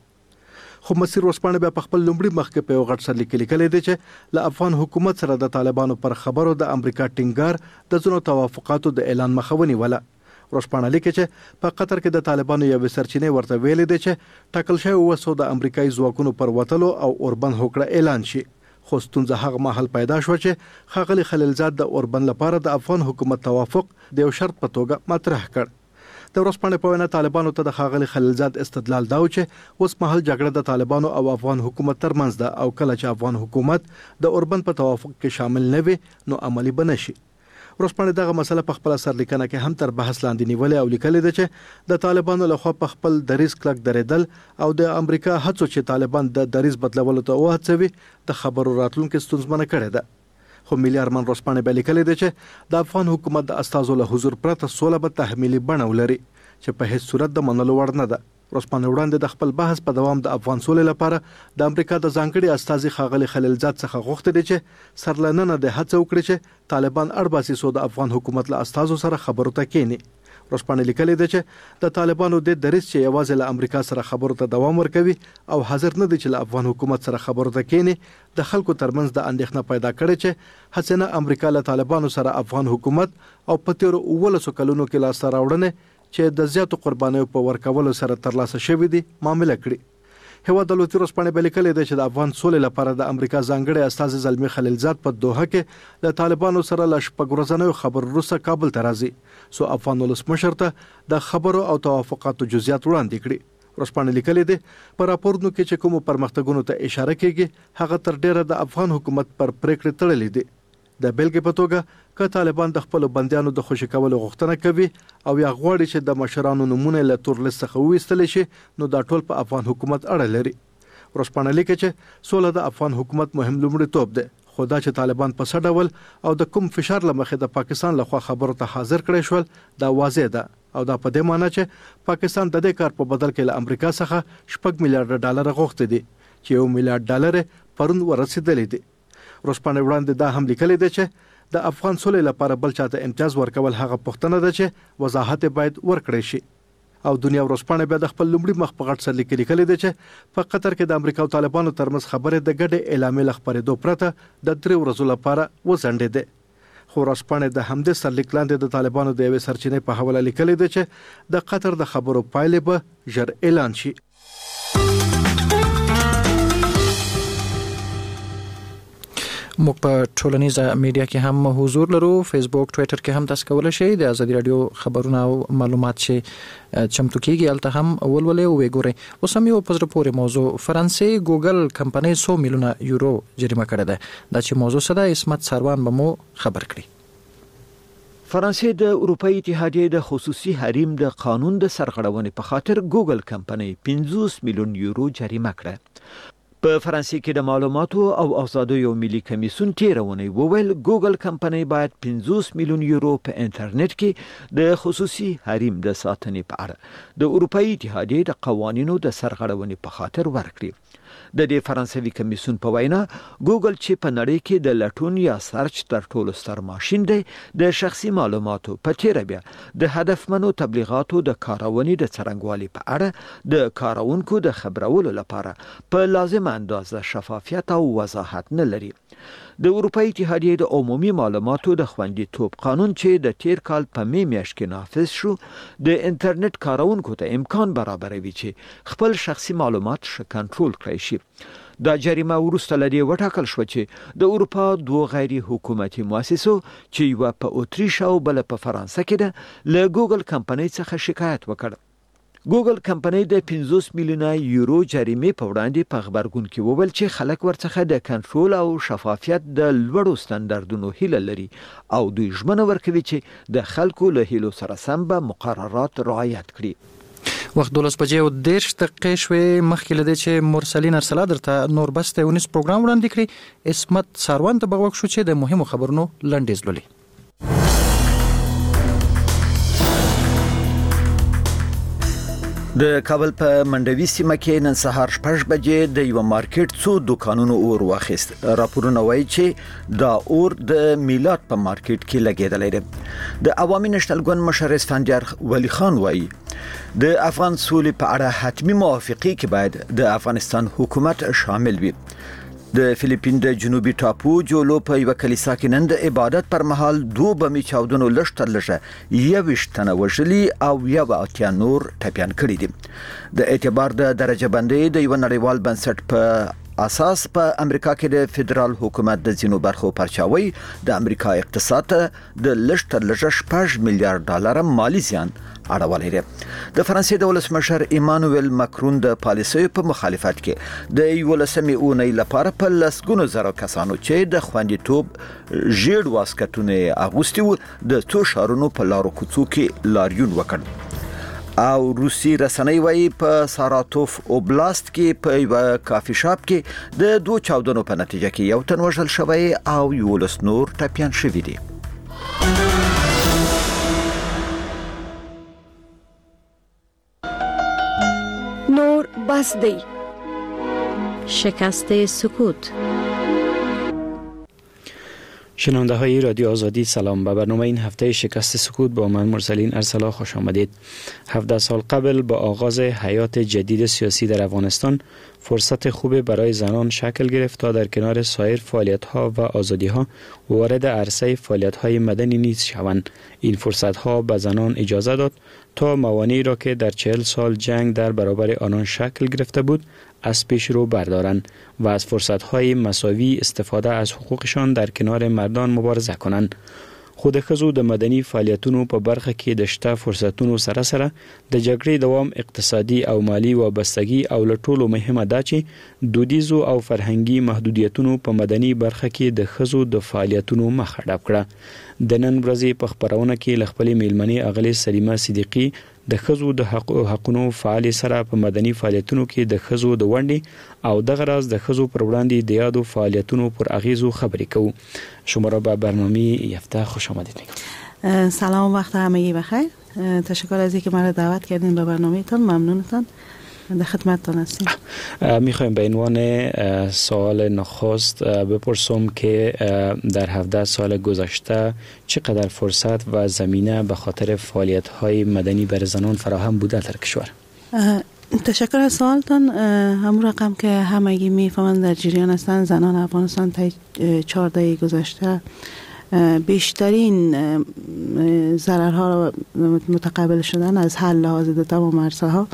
Speaker 17: خو مسیر ورسپانه بیا په خپل لومړي مخ کې په یو غټ سرلیک لیکلي دي چې له افغان حکومت سره د طالبانو پر خبرو د امریکا ټینګار د ځینو توافقاتو د اعلان مخاوني ولا. ورسپانه لیکي چې په قطر کې د طالبانو یو سرچینه ورته ویلې ده چې ټاکل شوی وسو د امریکایي ځواکونو پر وټلو او اوربن هوکړه اعلان شي. خو ستونزه هغه مهال پیدا شو چې ښاغلي خلیلزاد د اوربن لپاره د افغان حکومت توافق د یو شرط په توګه مطرح کړ. د ورسپانه په وینا طالبانو ته د ښاغلي خلیلزاد استدلال دا و چې اوس مهال جګړه د طالبانو او افغان حکومت ترمنځ ده او کله چې افغان حکومت د اوربن په توافق کې شامل نه وي نو عملی بنشي. ورسپانه دغه مسله په خپل سرلیکنه کې هم تر بحث لاندې نیولې او لیکلې ده چې د طالبانو لخوا په خپل دریز کلک درېدل او د امریکا هڅو چې طالبان د دریز بدلولو ته وهڅوي د خبرو راتلونکو ستونزمنه کړې ده. خو ملي ارمان ورسپانه به لیکلې ده چې د افغان حکومت د استازو له حضور پرته سوله به تحمیلي بڼه ولري چې په هیڅ صورت د منلو وړ نه ده. ورسپانه وړاندې د خپل بحث په دوام د افغان سولې لپاره د امریکا د ځانګړي استازي ښاغلي خلیلزاد څخه غوښتل دي چې سرلننه د هڅه وکړي چې طالبان اړباسي سو د افغان حکومت له استازو سره خبرو ته کېني. ورسپانه لیکلي دي چې د طالبانو د دریس چې یوازې له امریکا سره خبرو ته دوام ورکوي او حاضر نه دي چې له افغان حکومت سره خبرو ته کېني د خلکو ترمنځ د اندېښنه پیدا کړي چې هڅه امریکا له طالبانو سره افغان حکومت او په تیر اولسو کلونو کې لاس راوړنه چې د زیاتو قربانیو په ورکولو سره ترلاسه شوې دي معاملې کړي. هوا د لوتی ورسپانه بل کلی دی چې د افغان سولې لپاره د امریکا ځانګړي استازي زلمی خلیلزاد په دوحه کې د طالبانو سره ل شپږ ورځې خبر وروسته کابل ته راځي سو افغان ولسمشر ته د خبرو او توافقاتو جزئیات وړاندې کړي. ورسپانه لیکلي دي په راپورونو کې چې کوم پرمختګونو ته اشاره کیږي هغه تر ډیره د افغان حکومت پر پریکړې تړلې دي. د بیلګې په توګه که طالبان د خپل بندیانو د خوشی کولو غوښتنه کوي او یا غواړي چې د مشرانو نمونه له تور لیست څخه وېستل شي نو دا ټول په افغان حکومت اړه لري. ورسپانه لیکي چې سوله د افغان حکومت مهم لومړیتوب دی خو دا چې طالبان په څه ډول او د کوم فشار لمخې د پاکستان لخوا خبرو ته حاضر کړي شول دا واضح ده او دا په دې معنی چې پاکستان د دې کار په بدل کې له امریکا څخه شپږ میلیارډ ډالر غوښتي دي چې یو میلیارډ ډالر پرون ورسېدلې دي. ورسپانه وړاندې دا هم لیکلي دي چې د افغان سولې لپاره بل چاته امتیاز ورکول هغه پښتنه ده چې وضاحت باید ورکړي شي. او دنیا ورسپانه بیا د خپل لومړي مخ په غټ سرلیک لیکلي دي چې په قطر کې د امریکا او طالبانو ترمنځ خبره د ګډه اعلامي لخبرېدو پرته د درې ورځو لپاره وځنډېده. خو ورسپانه د همدې سرلیک لاندې د طالبانو د یوې سرچینې په حواله لیکلي دي چې د قطر د خبرو پایلې به ژر اعلان شي.
Speaker 2: موږ په ټولنیزه میډیا کې هم حضور لرو. فیسبوک، ټوئیټر کې هم تاسو کولای شئ د ازادي رادیو خبرونه او معلومات چې چمتو کیږي الته هم ولولې او وګورئ. اوس هم یو پزره پورې موضوع فرانسې ګوګل کمپنۍ سو میلیونه یورو جریمه کړې ده. دا چې موضوع صدا اسمت سروان به مو خبر کړي.
Speaker 18: فرانسې د اروپאי اتحادیې د خصوصي حریم د قانون د سرغړونې په خاطر ګوګل کمپنۍ پنځوس میلیون یورو جریمه کړه. په فرانسې کې د معلوماتو او آزادیو ملي کمیسیون تیرونی وویل ګوګل کمپنۍ باید پنځوس میلیون یورو په انټرنیټ کې د خصوصي حریم د ساتنې په اړه د اروپאי اتحادیې د قوانینو د سرغړونې په خاطر ورکړي. د دې فرانسوي کمیسیون په وینا ګوګل چې په نړۍ کې د لټون یا سرچ تر ټولو ستر ماشين دی د شخصي معلوماتو په تیر بیا د هدفمنو تبلیغاتو د کارونې د څرنګوالي په اړه د کارونکو د خبرولو لپاره په لازمه اندازه شفافیت او وضاحت نه لري. د اروپאי اتحادیې د عمومي معلوماتو د خوندیتوب قانون چې د تیر کال په می میاشت کې نافذ شو د انټرنیټ کارونکو ته امکان برابروي چې خپل شخصي معلومات ښه کنټرول کړي شي. دا جریمه وروسته لدی وټاکل شو چې د اروپا دوه غیر حکومتي مؤسسو چې یو په اتریش او بل په فرانسه کې ده له ګوګل کمپنۍ څخه شکایت وکړ. ګوګل کمپنۍ د پنځوس میلیونه یورو جریمې په وړاندې په خبرګون کې وویل چې خلک ورڅخه د کنټرول او شفافیت د لوړو ستاندردونو هیله لري او دوی ژمنه ورکوي چې د خلکو له هیلو سره سم به مقررات رعایت کړي.
Speaker 2: وخت دولس بجې او دیرش دقیقې شوې مخکې لدې چې مرسلین ارسلا درته نور بسته ونیس پروګرام وړاندې کړي. اسمت ساروان ته بغوښ شو چې د مهمو خبرونو لنډیز لولي.
Speaker 18: د کابل په منډوي سیمه کې نن سهار شپږ بجې د یو مارکیټ څو دکانونو اور واخیست. راپورونه وایي چې دا اور د میلاد په مارکیټ کې لګیدلی دی. د عوامي نشنل ګوند مشر اسفندیار ولی خان وایي د افغان سولې په اړه حتمی موافقه کې باید د افغانستان حکومت شامل وي. د فلیپین د جنوبي ټاپو جولو په یو کلیسا کې نن د عبادت پر مهال دوه بمي چاودنو لشتر لږه یویشت تنه وژلي او یو اتیا نور ټپیان کړي دي. د اعتبار د درجه بندۍ د یو نړیوال بنسټ په اساس په امریکا کې د فدرال حکومت د ځینو برخو پرچاوي د امریکا اقتصاد د لشتر لږه شپږ میلیارډ ډالر مالی زیان اړولې ده. د فرانسې د ولسمشر ایمانوئل ماکرون د پالیسیو په مخالفت کې د یولسمې اونۍ لپاره په لسګونو زره کسانو چې د خوندیتوب ژیړ واسکټونه اغوستي وو د څو ښارونو په لارو کوڅو کې لاریون وکړ. او روسي رسنۍ وايي په ساراتوف اوبلاست کې په یو کافي شاپ کې د دوه چاودنو په نتیجه کې یو تن وژل شوی او یولس نور ټپیان شوي دي.
Speaker 19: نور بس دی. شکست سکوت.
Speaker 20: شنونده های رادیو آزادی سلام. به برنامه این هفته شکست سکوت با من مرسلین ارسلا خوش آمدید. هفده سال قبل با آغاز حیات جدید سیاسی در افغانستان فرصت خوب برای زنان شکل گرفت تا در کنار سایر فعالیت ها و آزادی ها وارد عرصه فعالیت های مدنی نیز شوند. این فرصت ها به زنان اجازه داد تا موانعی را که در چهل سال جنگ در برابر آنان شکل گرفته بود از پیش رو بردارند و از فرصت‌های مساوی استفاده از حقوقشان در کنار مردان مبارزه کنند. خود ښځو د مدني فعالیتونو په برخه کې د شته فرصتونو سره سره د جګړې دوام اقتصادي او مالی وابستګي او له ټولو مهمه ده چې دودیزو او فرهنګي محدودیتونو په مدني برخه کې د ښځو د فعالیتونو مخه ډپ کړه. د نن ورځې په خبرونه کې له خپلې میلمنې اغلې سلیمه صدیقي د ښځو د حق او حقونو فعال سره په مدني فعالیتونو کې د ښځو د ونډې او دغه راز د ښځو پر وړاندې د یادو فعالیتونو پر اغیزو خبرې کوو. شما را به برنامه یفته خوش آمدید میگم.
Speaker 21: سلام، وقت همگی بخیر. تشکر از اینکه مرا دعوت کردین به برنامه‌تان. ممنونتان. در خدمتتان هستیم.
Speaker 20: میخوایم به عنوان سوال نخست بپرسم که در هفده سال گذشته چقدر فرصت و زمینه به خاطر فعالیت‌های مدنی برای زنان فراهم بوده در کشور؟
Speaker 21: تشکر از سوالتان. همون رقم که همگی میفهمند در جریان هستند، زنان افغانستان تا چهار دهه گذشته بیشترین ضررها را متقبل شدن از هر لحاظ در تمام عرصه‌ها.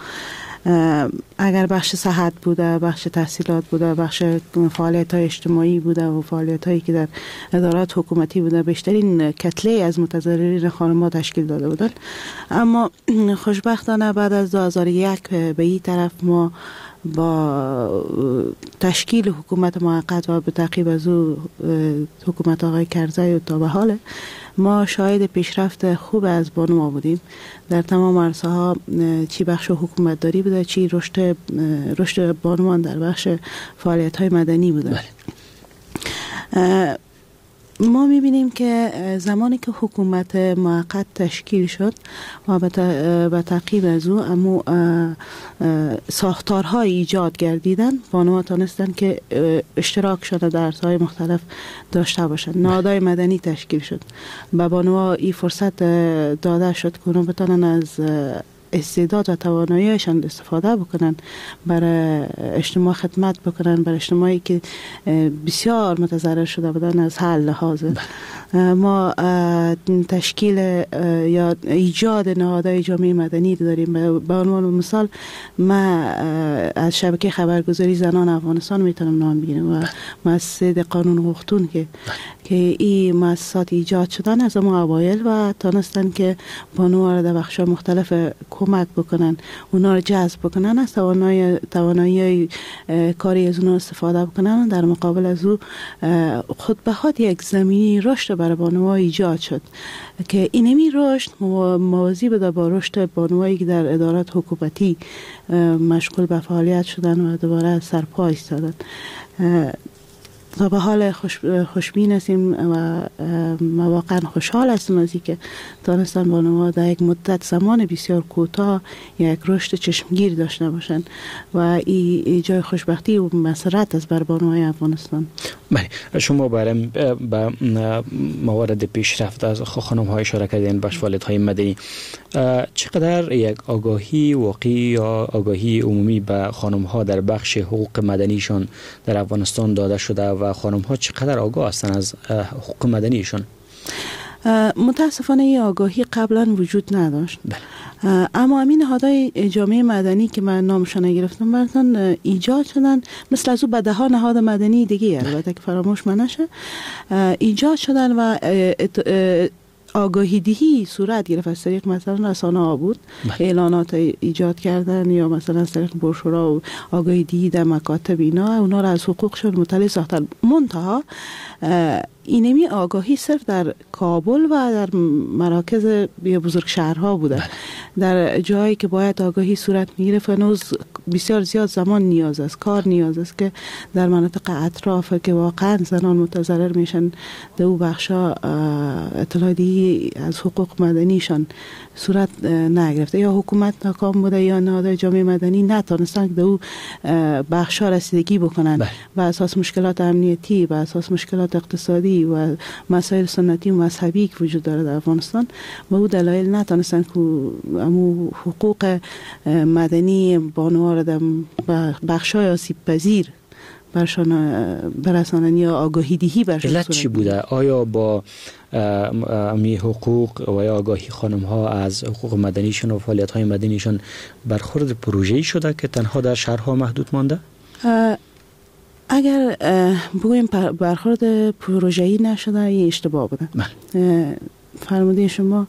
Speaker 21: اگر بخش صحت بوده، بخش تحصیلات بوده، بخش فعالیت های اجتماعی بوده و فعالیت هایی که در ادارات حکومتی بوده، بیشترین کتله از متضررین خانم‌ها تشکیل داده بودند. اما خوشبختانه بعد از دو هزار و یک به این طرف ما با تشکیل حکومت موقت و به تعقیب از او حکومت آقای کرزی و تا به حال ما شاهد پیشرفت خوب از بانوها بودیم در تمام عرصه ها، چی بخش حکومت داری بوده، چی رشد رشد بانوان در بخش فعالیت های مدنی بوده. ما میبینیم که زمانی که حکومت موقت تشکیل شد و به تعقیب از او امو ساختارهای ایجاد گردیدن، بانوها تانستن که اشتراکشان در عرصه‌های مختلف داشته باشند. نهادهای مدنی تشکیل شد، به بانوها این فرصت داده شد که بتانن از استعداد و تواناییشان استفاده بکنن، برای اجتماع خدمت بکنن، برای اجتماعی که بسیار متضرر شده بودن از هر لحاظ. ما تشکیل یا ایجاد نهادهای جامعه مدنی داریم. به عنوان مثال ما از شبکه خبرگزاری زنان افغانستان میتونم نام بگیرم و مؤسسه قانون حقوقتون که که این مؤسسات ایجاد شدن از ما اوایل و تونستن که بانوها در بخش مختلف کمک بکنن، اونا رو جذب بکنن، از توانایی توانایی کاری از اونا استفاده بکنن. در مقابل از او خود به خود یک زمینی رشد برای بانوها ایجاد شد که اینمی رشد موازی بوده با رشد بانوهایی که در ادارات حکومتی مشغول به فعالیت شدن و دوباره سرپا ایستادن. و به حال خوش خوشبین هستیم و ما واقعا خوشحال هستیم از اینکه تانستن بانوها در یک مدت زمان بسیار کوتاه یک رشد چشمگیر داشته باشند و این جای خوشبختی و مسرت از بر بانوهای افغانستان.
Speaker 20: بله، شما برای به موارد پیشرفت از خانم ها اشاره کردین، بخش فعالیت‌های مدنی. چقدر یک آگاهی واقعی یا آگاهی عمومی به خانم ها در بخش حقوق مدنیشان در افغانستان داده شده و خانم ها چقدر آگاه هستند از حقوق مدنیشان؟
Speaker 21: متاسفانه این آگاهی قبلا وجود نداشت. بله. اما همین نهادهای جامعه مدنی که من نامشان نگرفتم براتون ایجاد شدن، مثل از او به ده ها نهاد مدنی دیگه البته که فراموش منشه ایجاد شدن و آگاهی دهی صورت گرفت از طریق مثلا رسانه ها بود، اعلانات ایجاد کردن یا مثلا از طریق بروشورها و آگاهی دهی در مکاتب اینا اونا را از حقوقشون مطلع ساختن. منتها اینمی آگاهی صرف در کابل و در مراکز بزرگ شهرها بوده. در جایی که باید آگاهی صورت میگرفت هنوز بسیار زیاد زمان نیاز است، کار نیاز است که در مناطق اطراف که واقعا زنان متضرر میشن در او بخشا اطلاعی از حقوق مدنیشان صورت نگرفته، یا حکومت ناکام بوده یا نهادهای جامعه مدنی نتونستن که در او بخشا رسیدگی بکنن و اساس مشکلات امنیتی و اساس مشکلات اقتصادی و مسائل سنتی و مذهبی که وجود داره در افغانستان به او دلایل نتونستن که امو حقوق مدنی بانوها را در بخشای آسیب پذیر برشان برسانن یا آگاهی دهی برشان.
Speaker 20: علت چی بوده؟ آیا با امی حقوق و یا آگاهی خانم ها از حقوق مدنیشون و فعالیت های مدنیشون برخورد پروژه‌ای شده که تنها در شهرها محدود مانده؟
Speaker 21: اگر بگویم برخورد پروژه‌ای نشده این اشتباه بوده. فرموده شما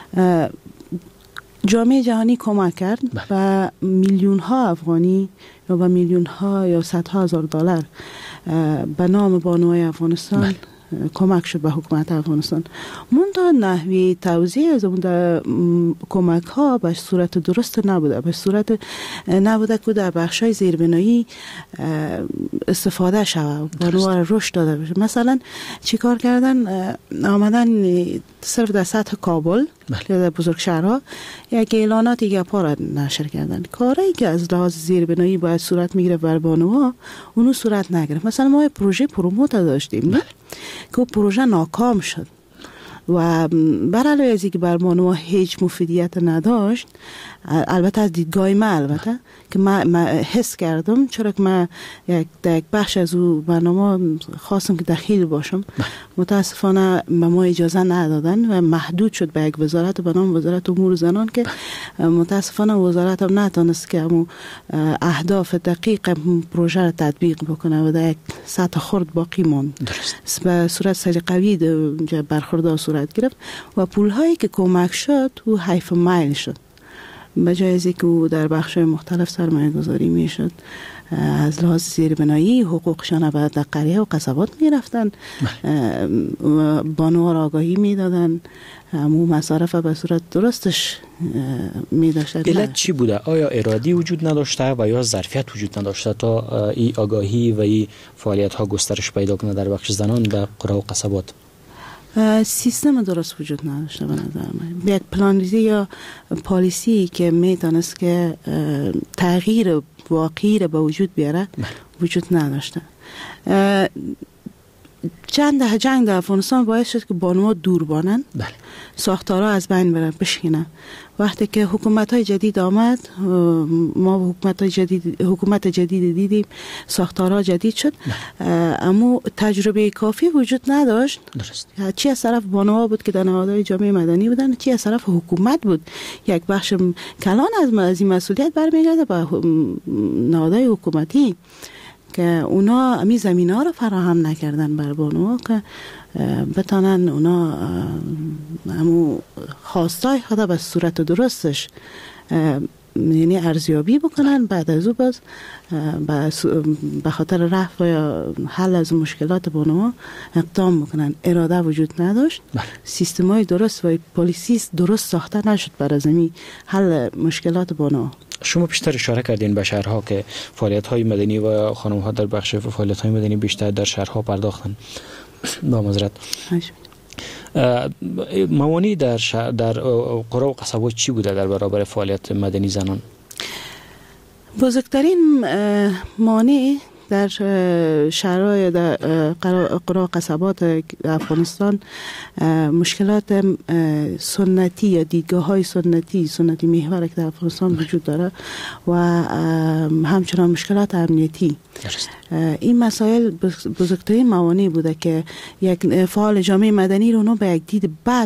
Speaker 21: جامعه جهانی کمک کرد و میلیون ها افغانی یا و میلیون ها یا صدها هزار دلار به نام بانوهای افغانستان بله. کمک شد به حکومت افغانستان. منتها نحوی توزیع از اون کمک ها به صورت درست نبوده، به صورت نبوده که در بخشای زیربنایی استفاده شود، بانوها رشد داده بشه. مثلا چیکار کردن؟ آمدن صرف در سطح کابل که در بزرگ شهرها یک اعلاناتی که پا را نشر کردن، کاری که از لحاظ زیربنایی باید صورت میگیره بر بانوها اونو صورت نگرفت. مثلا ما پروژه پروموت داشتیم که پروژه ناکام شد و بر علاوه از اینکه بر بانوها هیچ مفیدیت نداشت، البته از دیدگاه ما البته که من, من حس کردم، چرا که من یک در یک بخش از او برنامه خواستم که دخیل باشم، متاسفانه به ما اجازه ندادن و محدود شد به یک وزارت به نام وزارت امور زنان که متاسفانه وزارت هم نتونست که همون اهداف دقیق پروژه را تطبیق بکنه و در یک سطح خرد باقی ماند. به صورت سلیقه‌ای برخورد صورت گرفت و پولهایی که کمک شد او حیف مایل شد، به جای از اینکه در بخش مختلف سرمایه گذاری می شد از لحاظ زیربنایی حقوقشان به در قریه و قصبات می رفتن، بانوها را آگاهی می دادن، همون مصارف به صورت درستش می داشتن.
Speaker 20: علت چی بوده؟ آیا ارادی وجود نداشته و یا ظرفیت وجود نداشته تا این آگاهی و این فعالیت ها گسترش پیدا کنه در بخش زنان در قرى و قصبات؟
Speaker 21: سیستم درست وجود نداشته به نظر من. یک پلانریزی یا پالیسی که میتونست که تغییر واقعی را به وجود بیاره وجود نداشته. چند ده جنگ در افغانستان باعث شد که بانوها دور بانن،
Speaker 20: بله.
Speaker 21: ساختارها از بین برن، بشینن. وقتی که حکومت های جدید آمد، ما حکومت های جدید حکومت جدید دیدیم، ساختارها جدید شد، اما تجربه کافی وجود نداشت.
Speaker 20: درست.
Speaker 21: چی از طرف بانوها بود که در نهادهای جامعه مدنی بودن، چی از طرف حکومت بود. یک بخش کلان از این مسئولیت برمیگرده به نهادهای حکومتی که اونا امی زمینه ها رو فراهم نکردن بر بانوها که بتانن اونا همو خواستای خدا به صورت درستش یعنی ارزیابی بکنن، بعد از او باز به خاطر رفع یا حل از مشکلات بانوها اقدام بکنن. اراده وجود نداشت، سیستم های درست و پالیسی درست ساخته نشد برای زمین حل مشکلات بانوها.
Speaker 20: شما بیشتر اشاره کردین به شهرها که فعالیت‌های مدنی و خانم‌ها در بخش فعالیت‌های مدنی بیشتر در شهرها پرداختن. با معذرت. موانع در شهر در قرى و قصبات چی بوده در برابر فعالیت مدنی زنان؟
Speaker 21: بزرگترین مانع در شهرهای در قرى و قصبات افغانستان مشکلات سنتی یا دیدگاه های سنتی سنتی محور که در افغانستان وجود داره و همچنان مشکلات امنیتی. این مسائل بزرگترین موانع بوده که یک فعال جامعه مدنی رو به یک دید بد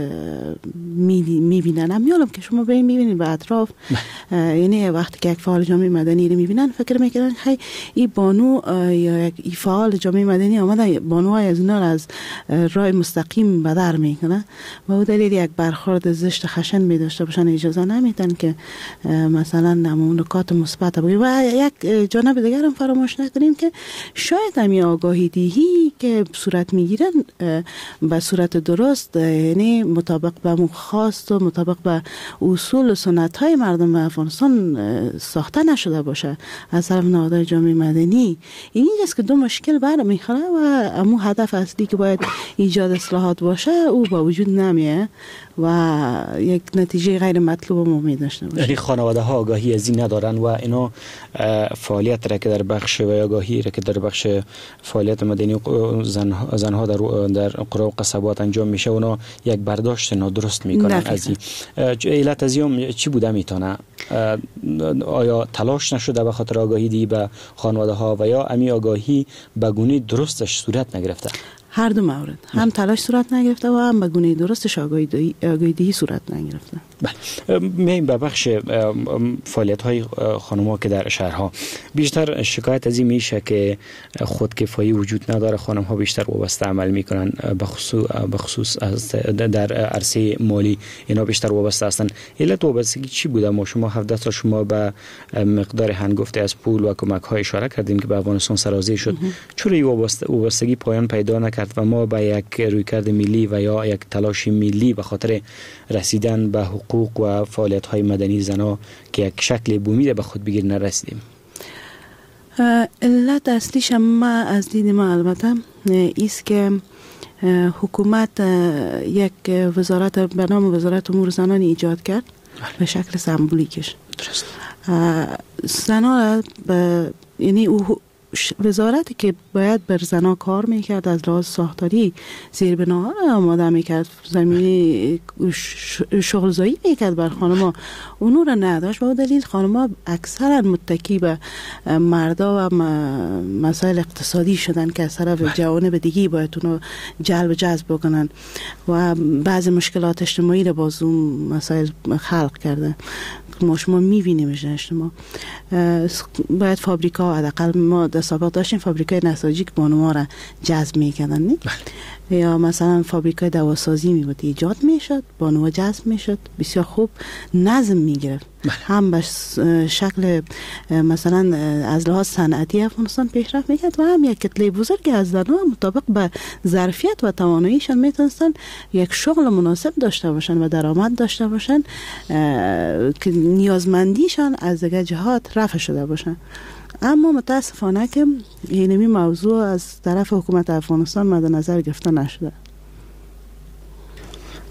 Speaker 21: میبینن. هم میالم که شما برین میبینید به اطراف، یعنی وقتی که یک فعال جامعه مدنی رو میبینن فکر میکنن خیلی این بانو یا یک فعال جامعه مدنی آمده بانوهای از اینا از راه مستقیم به در میکنه و او دلیل یک برخورد زشت خشن میداشته باشن، اجازه نمیدن که مثلا نمون نکات مثبت بگیم. و یک جانب دیگر هم فراموش نکنیم که شاید همین آگاهی دهی که صورت میگیرن به صورت درست، یعنی مطابق به خواست و مطابق به اصول و سنت های مردم افغانستان ساخته نشده باشه از طرف نهادهای جامعه مدنی. این اینجاست که دو مشکل برمیخوره و امو هدف اصلی که باید ایجاد اصلاحات باشه او با وجود نمیه و یک نتیجه غیر مطلوب ممکن داشته باشه.
Speaker 20: یعنی خانواده ها آگاهی از این ندارن و اینا فعالیت را که در بخش و آگاهی را که در بخش فعالیت مدنی زنها زنها در در قرى و قصبات انجام میشه اونا یک برداشت نادرست میکنن از این. علت از این چی بوده میتونه؟ آیا تلاش نشده به خاطر آگاهی دی به خانواده ها و یا امی آگاهی به گونه درستش صورت نگرفته؟
Speaker 21: هر دو مورد، هم تلاش صورت نگرفته و هم به گونه درستش آگاهی دهی صورت نگرفته.
Speaker 20: بله، میایم به بخش فعالیت های خانم‌ها که در شهرها. بیشتر شکایت از این میشه که خودکفایی وجود نداره، خانم‌ها بیشتر وابسته عمل میکنن، به خصوص به خصوص در عرصه مالی اینا بیشتر وابسته هستن. علت وابستگی چی بوده؟ ما شما هفده سال شما به مقدار هنگفته از پول و کمک های اشاره کردیم که به افغانستان سرازیر شد. چرا این وابستگی پایان پیدا نکرد و ما به یک رویکرد ملی و یا یک تلاش ملی به خاطر رسیدن به حقوق و فعالیت‌های مدنی زنان که یک شکل بومی به خود بگیر نرسیدیم؟
Speaker 21: علت اصلیش ما از دید ما البته ایست که حکومت یک وزارت به نام وزارت امور زنان ایجاد کرد به شکل سمبولیکش.
Speaker 20: درست.
Speaker 21: زنان یعنی وزارتی که باید بر زنها کار میکرد، از لحاظ ساختاری زیربناها را آماده میکرد، زمینی شغلزایی میکرد بر خانم‌ها، اونو را نداشت و دلیل خانم‌ها اکثرا متکی به مردا و مسائل اقتصادی شدن که از طرف جوانب دیگه باید اونو جلب جذب بکنن و بعضی مشکلات اجتماعی را باز اون مسائل خلق کرده. ما شما میبینیمش اجتماع باید فابریکا، حداقل ما در سابق داشتیم فابریکای نساجی که بانوها را جذب میکردن، نه؟ یا مثلا فابریکای دواسازی میبود ایجاد میشد، بانوها جذب میشد، بسیار خوب نظم میگرفت، هم به شکل مثلا از لحاظ صنعتی افغانستان پیشرفت میکرد و هم یک کتله بزرگی از زنها مطابق به ظرفیت و تواناییشان میتونستن یک شغل مناسب داشته باشن و درآمد داشته باشن که نیازمندیشان از دیگر جهات رفع شده باشن. اما متاسفانه که اینمی موضوع از طرف حکومت افغانستان مد نظر گرفته نشده.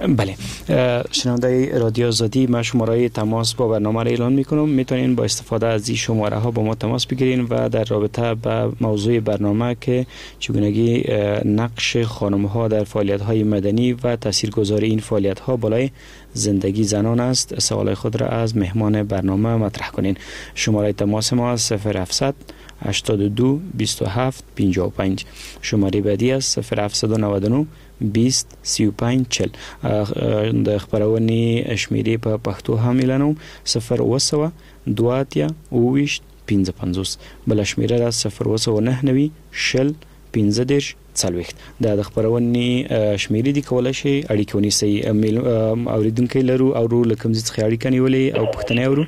Speaker 20: بله، شنونده رادیو آزادی، من شماره تماس با برنامه را اعلان میکنم. میتونین با استفاده از این شماره ها با ما تماس بگیرین و در رابطه با موضوع برنامه که چگونگی نقش خانم ها در فعالیت های مدنی و تاثیرگذاری این فعالیت ها بالای زندگی زنان است، سوال خود را از مهمان برنامه مطرح کنین. شماره تماس ما صفر هفتصد هشتاد و دو بیست و هفت پنجاه و پنج. شماره بعدی است صفر هفتصد و نود و نه بیست سی و پنج چهل. د خبرونې شمیرې په پښتو هم اعلانوم صفر اوه سوه دوه اتیا اوه ویشت پنځه پنځوس. بله شمیره ده صفر اوه سوه نهه نوي شل پنځه دېرش څلوېښت. دا د خبرونې شمیرې دي، کولی شئ اړیکه ونیسئ. اورېدونکی لرو او رو له کوم ځای څخه اړیکه نیولې او پوښتنه اورو.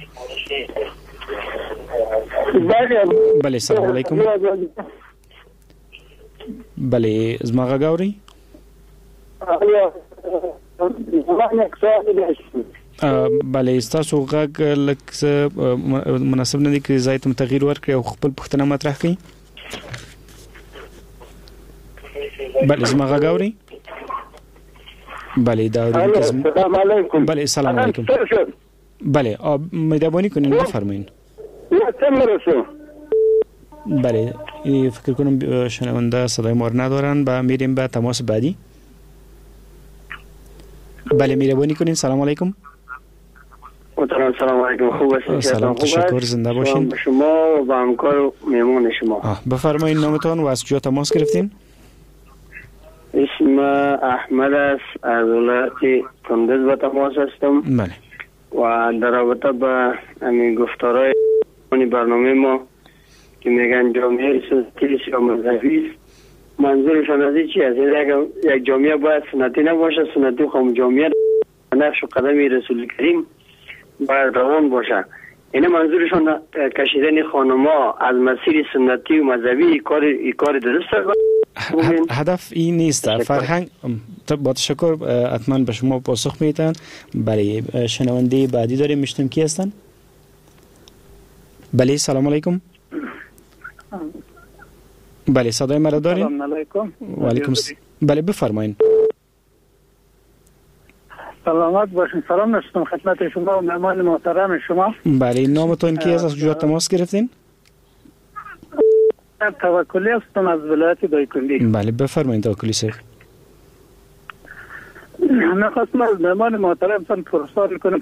Speaker 20: بله سلام علیکم. بله زما غږ اورئ؟ بله ستاسو غږ لږ مناسب نه دی که ځای ته تغییر ورکړئ او خپل پوښتنه مطرح کړئ. بله زما غږ اورئ؟ بله دا
Speaker 1: سلام علیکم.
Speaker 20: بله سلام علیکم. بله مهربانی کنین بفرمایید. بله فکر کنم شنونده صدای ما رو ندارن و میریم به تماس بعدی. بله مهربانی کنین. سلام علیکم.
Speaker 1: سلام علیکم. خوب هستید؟
Speaker 20: سلام، تشکر، زنده باشین.
Speaker 1: شما و همکار و مهمان شما.
Speaker 20: بفرمایید نامتون و از کجا تماس گرفتین؟
Speaker 1: اسم احمد است، از ولایت کندز به تماس هستم.
Speaker 20: بله.
Speaker 1: و در رابطه با همین گفتارهای برنامه ما که میگن جامعه سنتی یا مذهبی است، منظورشان از این چی است؟ یک جامعه باید سنتی نباشه، سنتی خام جامعه نقش و قدم رسول کریم باید روان باشه. این منظورشان کشیدن خانم‌ها از مسیر سنتی و مذهبی کار کار درست است.
Speaker 20: هدف این نیست. فرهنگ با تشکر حتما به شما پاسخ میدن. برای شنونده بعدی داریم. میشتم کی هستن؟ بله سلام علیکم. بله صدای مرا دارین؟
Speaker 22: سلام علیکم.
Speaker 20: و علیکم السلام. بله بفرمایید.
Speaker 22: سلامت باشین. سلام هستم خدمت شما و مهمان محترم شما.
Speaker 20: بله نامتون کی است؟ از کجا تماس گرفتین؟
Speaker 22: توکلی هستم از ولایت دایکنډي.
Speaker 20: بله بفرمایید توکلی صاحب.
Speaker 22: من خواستم از مهمان محترم تان پرسان میکنم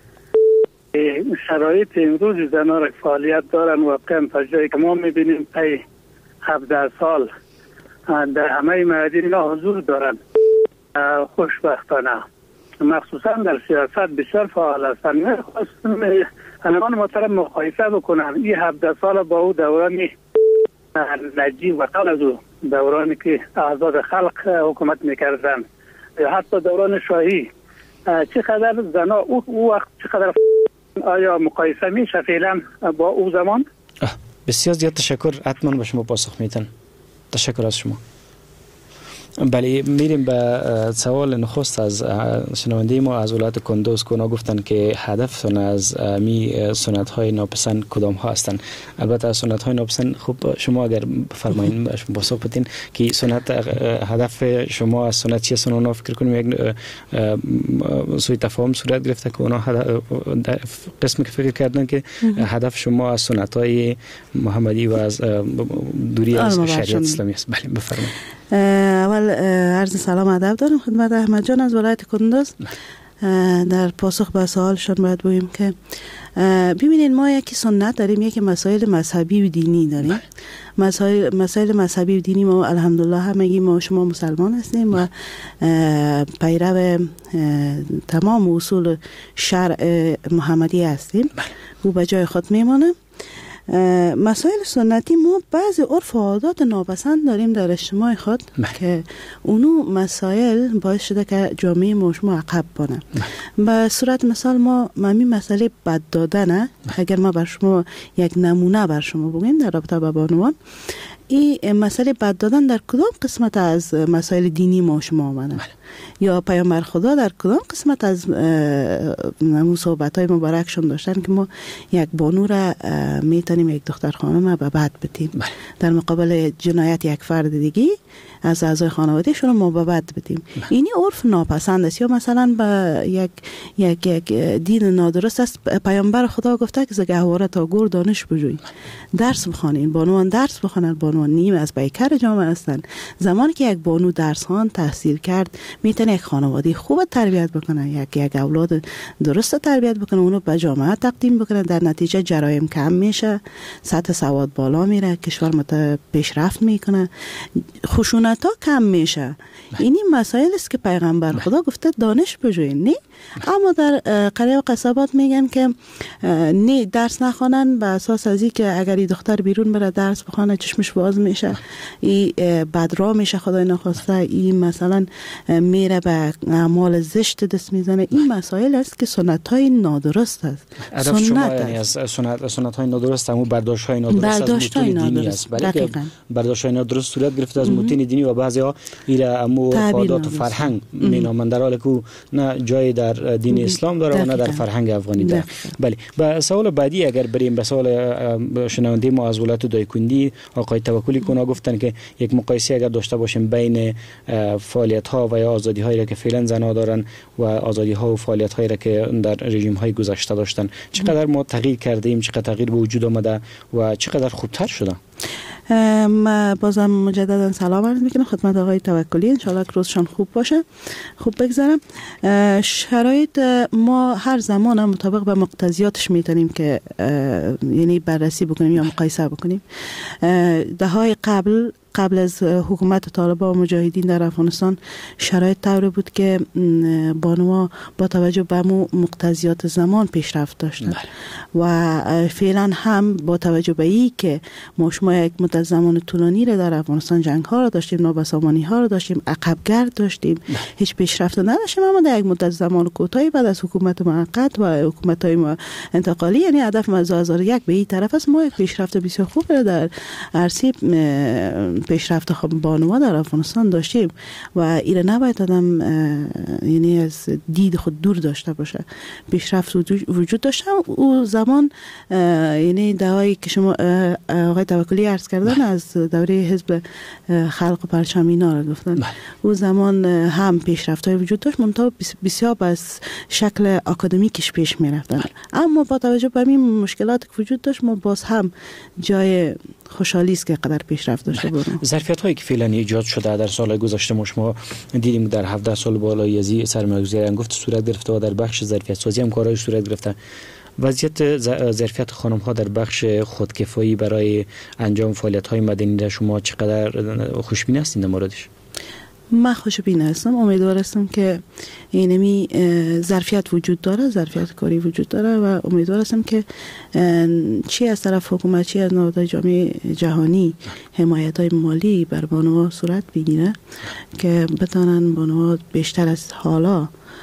Speaker 22: شرایط امروز زنها را فعالیت دارن واقعا تا جایی که ما میبینیم پی هفده سال در همه میادین حضور دارن، خوشبختانه مخصوصا در سیاست بسیار فعال هستن. میخواستم مهمان محترم مقایسه بکنم این هفده سال با او دورانی نجیب و قبل از او دورانی که آزاد خلق حکومت میکردن یا حتی دوران شاهی، چقدر زنا او, او وقت چقدر آیا مقایسه میشه فعلا با او زمان؟
Speaker 20: بسیار زیاد تشکر. حتما به شما پاسخ میدن. تشکر از شما. بله میریم به سوال نخست از شنونده ما از ولایت کندوز که اونا گفتن که هدفتون از می سنت های ناپسند کدام ها هستند. البته از سنت های ناپسند خوب شما اگر بفرمایید پاسخ بدین که سنت هدف شما از سنت چیه؟ اونا فکر کنیم یک سوء تفاهم صورت گرفته که اونا قسمی که فکر کردن که هدف شما از سنت های محمدی و از دوری از شریعت اسلامی است. بله بفرمایید.
Speaker 21: اول عرض سلام ادب دارم خدمت احمد جان از ولایت کندوز. در پاسخ به سوالشون باید بگیم که ببینید ما یکی سنت داریم، یکی مسائل مذهبی و دینی داریم. مسائل مسائل مذهبی و دینی ما الحمدلله همگی ما شما مسلمان هستیم و پیرو تمام اصول شرع محمدی هستیم. او به جای خود میمانه. مسائل سنتی ما بعض عرف و عادات ناپسند داریم در اجتماع خود که اونو مسائل باعث شده که جامعه ما شما عقب بانه. به صورت مثال ما ممی مسئله بد دادنه، اگر ما بر شما یک نمونه بر شما بگیم در رابطه با بانوان، این مسئله بد دادن در کدام قسمت از مسائل دینی ما شما آمده؟ یا پیامبر خدا در کدام قسمت از صحبت‌های مبارکشون داشتن که ما یک بانو را میتونیم یک دختر خانم به بعد بدیم در مقابل جنایت یک فرد دیگه از اعضای خانواده شون ما به بعد بدیم. اینی عرف ناپسند است. یا مثلا به یک یک یک دین نادرست است. پیامبر خدا گفته که زگهواره تا گور دانش بجوی، درس بخوانین، بانوان درس بخوانن، بانوان نیم از پیکر جامعه هستند. زمانی که یک بانو درس خوان تحصیل کرد میتونه یک خانواده خوب تربیت بکنه، یک یک اولاد درست تربیت بکنه، اونو به جامعه تقدیم بکنه، در نتیجه جرایم کم میشه، سطح سواد بالا میره، کشور مت پیشرفت میکنه، خشونت ها کم میشه. اینی مسائل است که پیغمبر خدا گفته دانش بجوین. نه اما در قریه و قصابات میگن که نه درس نخوانن به اساس از این که اگر این دختر بیرون بره درس بخونه چشمش باز میشه، این بدرا میشه، خدای نخواسته این مثلا میره به اعمال زشت دست میزنه. این مسائل است که سنت های نادرست است.
Speaker 20: سنت شما یعنی از سنت سنت های نادرست همون برداشت های نادرست
Speaker 21: برداشت
Speaker 20: از متون دینی است. بلکه برداشت های نادرست صورت گرفته از متون دینی و بعضی ها ایره امو عادات و فرهنگ مینامند، در حالی که نه جای در دین اسلام داره و نه در فرهنگ افغانی داره. بله، به سوال بعدی اگر بریم به سوال شنونده ما از ولایت دایکنډي آقای توکلی کونا گفتن که یک مقایسه اگر داشته باشیم بین فعالیت ها و یا آزادی هایی را که فعلا زنها دارن و آزادی ها و فعالیت هایی را که در رژیم های گذشته داشتن، چقدر ما تغییر کردیم، چقدر تغییر به وجود آمده و چقدر خوبتر شده؟
Speaker 21: ما بازم مجددا سلام عرض میکنم خدمت آقای توکلی، انشالله که روزشان خوب باشه، خوب بگذرم. شرایط ما هر زمان مطابق به مقتضیاتش میتونیم که یعنی بررسی بکنیم یا مقایسه بکنیم. دههای قبل قبل از حکومت طالبان و مجاهدین در افغانستان شرایط طوری بود که بانوها با توجه به مقتضیات زمان پیشرفت داشتند و فعلا هم با توجه به این که ما شما یک مدت زمان طولانی را در افغانستان جنگ ها را داشتیم، نابسامانی ها را داشتیم، عقبگرد داشتیم، هیچ پیشرفت نداشتیم، اما در یک مدت زمان کوتاهی بعد از حکومت موقت و حکومت های انتقالی، یعنی هدف از دو هزار و یک به این طرف است، ما یک پیشرفت بسیار خوب را در عرصه پیشرفت خب بانوها در افغانستان داشتیم و ایره نباید آدم یعنی از دید خود دور داشته باشه. پیشرفت وجود داشته او زمان، یعنی دهایی که شما آقای توکلی عرض کردن از دوره حزب خلق و پرچم اینا را گفتن، او زمان هم پیشرفت های وجود داشت، منتها بسیار از شکل اکادمیکش پیش می رفتن، اما با توجه به این مشکلات که وجود داشت ما باز هم جای خوشحالی است که قدر پیشرفت داشته بود.
Speaker 20: ظرفیت هایی که فعلا ایجاد شده در سالهای گذشته ما شما دیدیم در هفده سال بالای ازی سرمایه‌گذاری انگفت صورت گرفته و در بخش ظرفیت سازی هم کارهای صورت گرفته. وضعیت ظرفیت خانم ها در بخش خودکفایی برای انجام فعالیت های مدنی را شما چقدر خوشبین هستید در موردش؟
Speaker 21: من خوشبین هستم، امیدوار هستم که اینمی ظرفیت وجود داره، ظرفیت کاری وجود داره و امیدوار هستم که چی از طرف حکومت چی از نهادهای جامعه جهانی حمایت های مالی بر بانوها صورت بگیره که بتانن بانوها بیشتر از حالا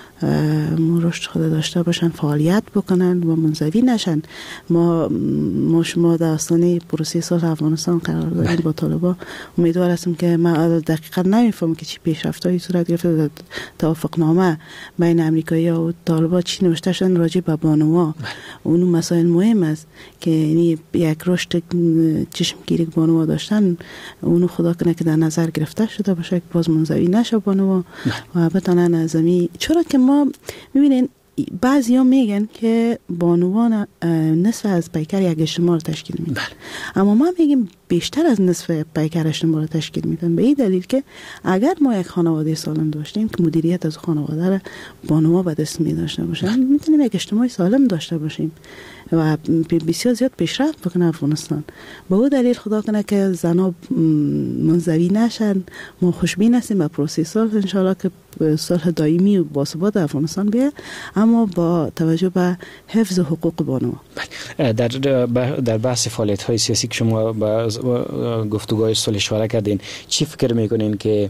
Speaker 21: رشد خود داشته باشن، فعالیت بکنن و منزوی نشن. ما ما شما در آستانه پروسه صلح افغانستان قرار داریم با طالبان. امیدوار هستم که من دقیقاً نمیفهمم که چی پیشرفت‌هایی صورت گرفته. توافقنامه بین امریکایی‌ها و طالبان چی نوشته شدن راجع به بانوها، اون مسائل مهم است که یعنی یک رشد چشمگیری بانوها داشتن، اونو خدا کنه که در نظر گرفته شده باشه که باز منزوی نشه بانوها و بتونن از زمین. چرا که ما میبینین بعضی ها میگن که بانوان نصف از پیکر یک اجتماع رو تشکیل میدن، اما ما میگیم بیشتر از نصف پیکر اجتماع رو تشکیل میدن، به این دلیل که اگر ما یک خانواده سالم داشتیم که مدیریت از خانواده رو بانوها به دست می داشته باشن، میتونیم یک اجتماع سالم داشته باشیم و بسیار زیاد پیشرفت بکنه افغانستان. به اون دلیل خدا کنه که زنا منزوی نشن. ما خوشبین هستیم به پروسه صلح، ان شاء الله که صلح دائمی و باثبات افغانستان بیاد، اما با توجه به حفظ حقوق بانوها.
Speaker 20: در در بحث فعالیت های سیاسی که شما با گفتگوهای صلح اشاره کردین، چی فکر میکنین که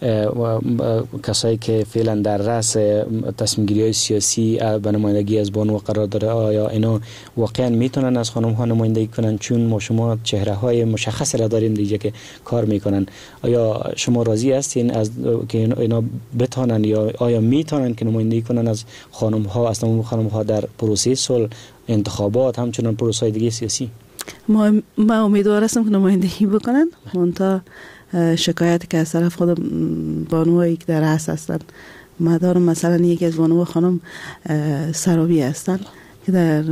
Speaker 20: کسایی که فعلا در رأس تصمیم گیری های سیاسی به نمایندگی از بانو قرار داره، آیا اینا واقعا میتونن از خانم ها نمایندگی کنن؟ چون ما شما چهره های مشخص را داریم دیگه که کار میکنن. آیا شما راضی هستین از که اینا بتونن یا آیا میتونن که نمایندگی کنن از خانم ها، از تمام خانم ها در پروسه صلح، انتخابات، همچنان پروسه دیگه سیاسی؟
Speaker 21: ما ما امیدوار هستم که نمایندگی بکنن. منتها شکایتی که از طرف خود بانوایی که در هست هستن، ما دارم مثلا یکی از بانوها خانم سرابی هستن که در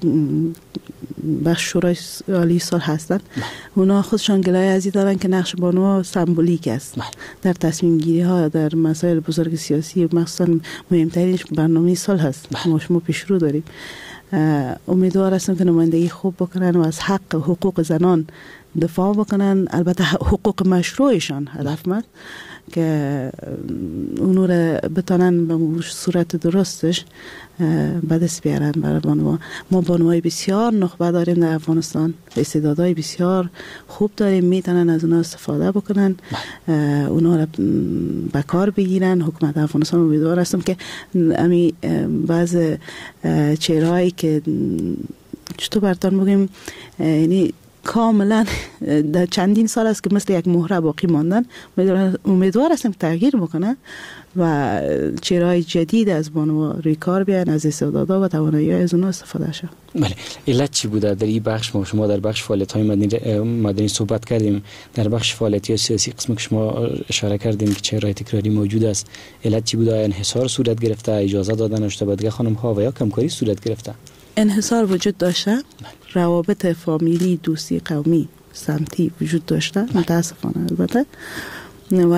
Speaker 21: بخش شورای عالی صلح هستن. اونا خودشان گلایه ازی دارن که نقش بانوها سمبولیک است در تصمیم گیری ها در مسائل بزرگ سیاسی، مخصوصا مهمترینش برنامه صلح هست. ما شما پیش رو داریم. امیدوار هستم که نمایندگی خوب بکنن و از حق حقوق زنان دفاع بکنن، البته حقوق مشروعشان هدف من که اونو را بتانن به صورت درستش به دست بیارن برای بانوها. ما بانوهای بسیار نخبه داریم در افغانستان، استعدادهای بسیار خوب داریم، میتونن از اونا استفاده بکنن، اونا را به کار بگیرن. حکومت افغانستان امیدوار هستم که امی بعض چهرهایی که چطور براتون بگیم، یعنی کاملا در چندین سال است که مثل یک مهره باقی ماندن، امیدوار هستم که تغییر بکنن و چهره‌های جدید از بانوها روی کار بیان، از استعدادها و توانایی‌های از اونها استفاده شه.
Speaker 20: بله، علت چی بوده در این بخش؟ ما شما در بخش فعالیت‌های مدنی مدنی صحبت کردیم، در بخش فعالیت‌های سیاسی قسمی که شما اشاره کردیم که چهره‌های تکراری موجود است. علت چی بوده؟ انحصار صورت گرفته، اجازه دادن اشتباهگی خانم‌ها و یا کمکاری صورت گرفته؟ انحصار
Speaker 21: وجود داشته، روابط فامیلی، دوستی قومی، سمتی وجود داشته متاسفانه البته، و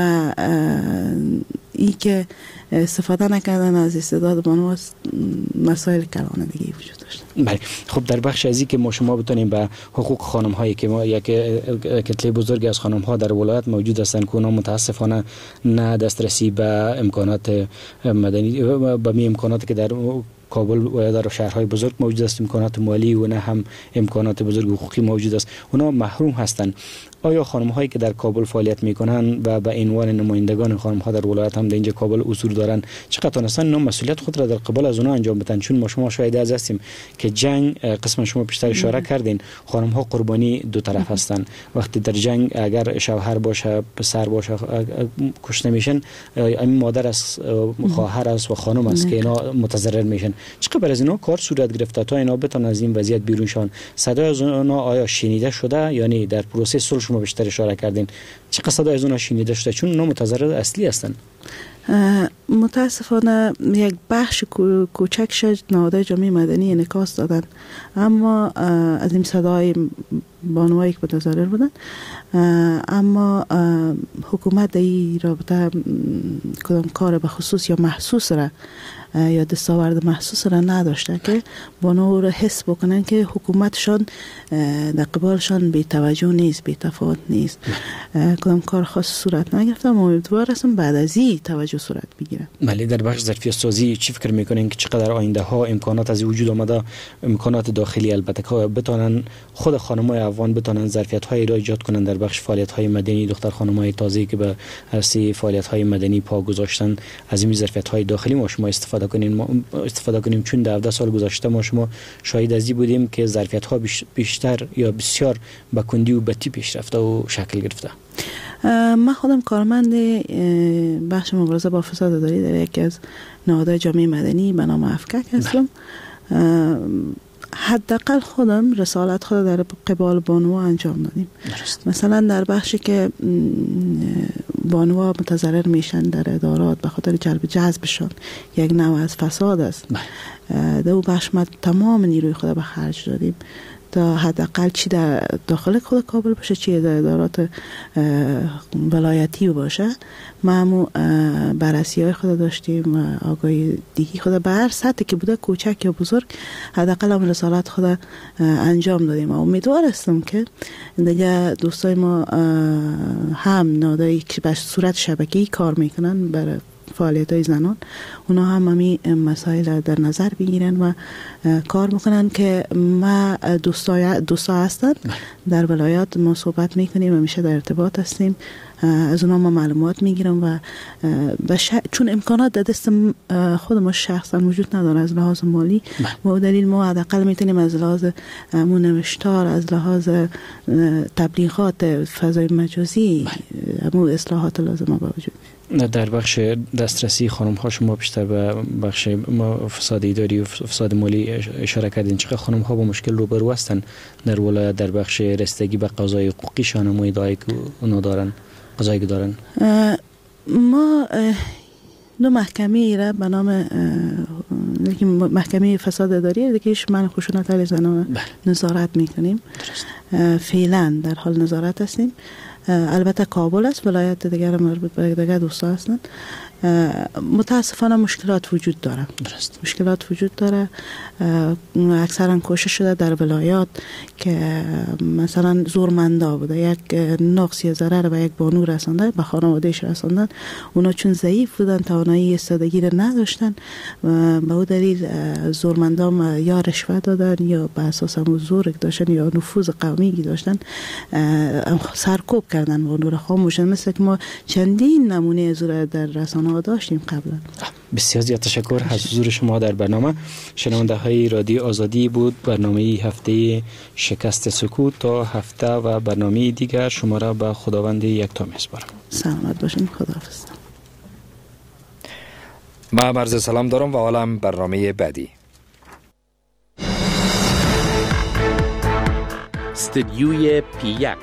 Speaker 21: ای که استفاده نکردن از استعداد بانوها، مسائل کلان دیگه وجود داشته.
Speaker 20: بله، خب در بخش ازی که ما شما بتونیم به حقوق خانم هایی که ما یک کتله بزرگی از خانم ها در ولایت موجود هستند که اونا متاسفانه نه دسترسی به امکانات مدنی، به می امکاناتی که در کابل و در شهرهای بزرگ موجود است، امکانات مالی و نه هم امکانات بزرگ حقوقی موجود است، اونا محروم هستند. آیا خانم هایی که در کابل فعالیت میکنن و به عنوان نمایندگان خانم ها در ولایت هم در اینجا کابل حضور دارن، چقدر تونستن اینا مسئولیت خود را در قبال از اونها انجام بدن؟ چون ما شما شاهد از هستیم که جنگ، قسم شما بیشتر اشاره کردین، خانم ها قربانی دو طرف هستن. وقتی در جنگ اگر شوهر باشه، پسر باشه، کشته میشن، این مادر است، خواهر است و خانم است که اینا متضرر میشن. چقدر از اینا کار صورت گرفته تا اینا بتونن از این وضعیت بیرون شون؟ صدای از اونا آیا شنیده شده؟ یعنی در پروسه صلح شما بیشتر اشاره کردین، چقدر صدای از اونا شنیده شده؟ چون اونا متضرر اصلی هستن.
Speaker 21: متاسفانه یک بخش کوچکش نهادهای جامعه مدنی انعکاس دادن، اما از این صدای بانوایی که متضرر بودن، اما حکومت در این رابطه کدام کار به خصوص یا محسوس را یا دستاورد محسوس را نداشته که بانو را حس بکنن که حکومتشان در قبالشان بی توجه نیست، بی تفاوت نیست. کدام کار خاص صورت نگرفته. امیدوار هستم بعد از این توجه صورت بگیره.
Speaker 20: بله، در بخش ظرفیت سازی چی فکر میکنین که چقدر آینده ها امکانات از وجود آمده، امکانات داخلی البته که بتونن خود خانم‌های افغان بتونن ظرفیت های را ایجاد کنن در بخش فعالیت های مدنی، دختر خانم‌های تازه‌ای که به عرصه فعالیت های مدنی پا گذاشتن، از این ظرفیت های داخلی ما شما استفاده کنین، ما استفاده کنیم. چون در هفده سال گذشته ما شما شاهد ازی بودیم که ظرفیت ها بیشتر یا بسیار به کندی و بتی پیشرفته و شکل گرفته.
Speaker 21: من خودم کارمند بخش مبارزه با فساد اداری در یکی از نهادهای جامعه مدنی به نام افکک هستم. حداقل خودم رسالت خود در قبال بانوها انجام دادیم. مثلا در بخشی که بانوها متضرر میشن در ادارات به خاطر جلب جذبشان، یک نوع از فساد است. در اون بخش ما تمام نیروی خود به خرج دادیم تا حداقل چی در داخل خود کابل باشه، چی در ادارات ولایتی باشه. ما هم بررسی های خود داشتیم و آگاهی دیگی خود به هر سطحی که بوده، کوچک یا بزرگ، حداقل هم رسالت خود انجام دادیم. امیدوار هستم که دیگه دوستای ما هم نهادهایی که به صورت شبکه‌ای کار میکنن برای فعالیت های زنان اونا هم همین مسائل در نظر بگیرن و کار میکنن که ما دوستای دوستا هستن در ولایات ما صحبت میکنیم و همیشه در ارتباط هستیم، از اونا ما معلومات میگیرم و بش... چون امکانات در دست خود ما شخصا وجود نداره از لحاظ مالی و دلیل ما حداقل میتونیم از لحاظ نوشتار، از لحاظ تبلیغات فضای مجازی امو اصلاحات لازمه با وجود.
Speaker 20: در بخش دسترسی خانم ها شما بیشتر به بخش فساد اداری و فساد مالی اشاره کردین، چقدر خانم ها با مشکل روبرو هستن در ولایت در بخش رسیدگی به قضای حقوقیشان و ادعای که اونا دارن قضایی که دارن؟
Speaker 21: ما دو محکمه را به نام محکمه فساد اداری دیگهش من خشونت علیه زنان نظارت میکنیم، فعلا در حال نظارت هستیم. البته کابل است، ولایت دیگر مربوط به دیگر دوستا هستند. متاسفانه مشکلات وجود داره درست. مشکلات وجود داره. اکثرا کوشش شده در ولایات که مثلا زورمندا بوده یک نقص یا ضرر به یک بانو رسانده، به خانوادهش رساندن، اونا چون ضعیف بودن توانایی ایستادگی را نداشتن و به اون دلیل زورمندا یا رشوه دادن یا به اساس هم زور داشتن یا نفوذ قومی داشتن سرکوب کردن بانو را خاموش. مثل که ما چندین نمونه از در رسانه داشتیم قبلا.
Speaker 20: بسیار زیاد تشکر از حضور شما در برنامه. شنونده های رادیو آزادی بود برنامه هفته شکست سکوت. تا هفته و برنامه دیگر شما را به خداوند یکتا میسپارم.
Speaker 21: سلامت باشین. خداحافظ.
Speaker 3: ما عرض سلام دارم و حالا برنامه بعدی.
Speaker 4: استدیوی پی یک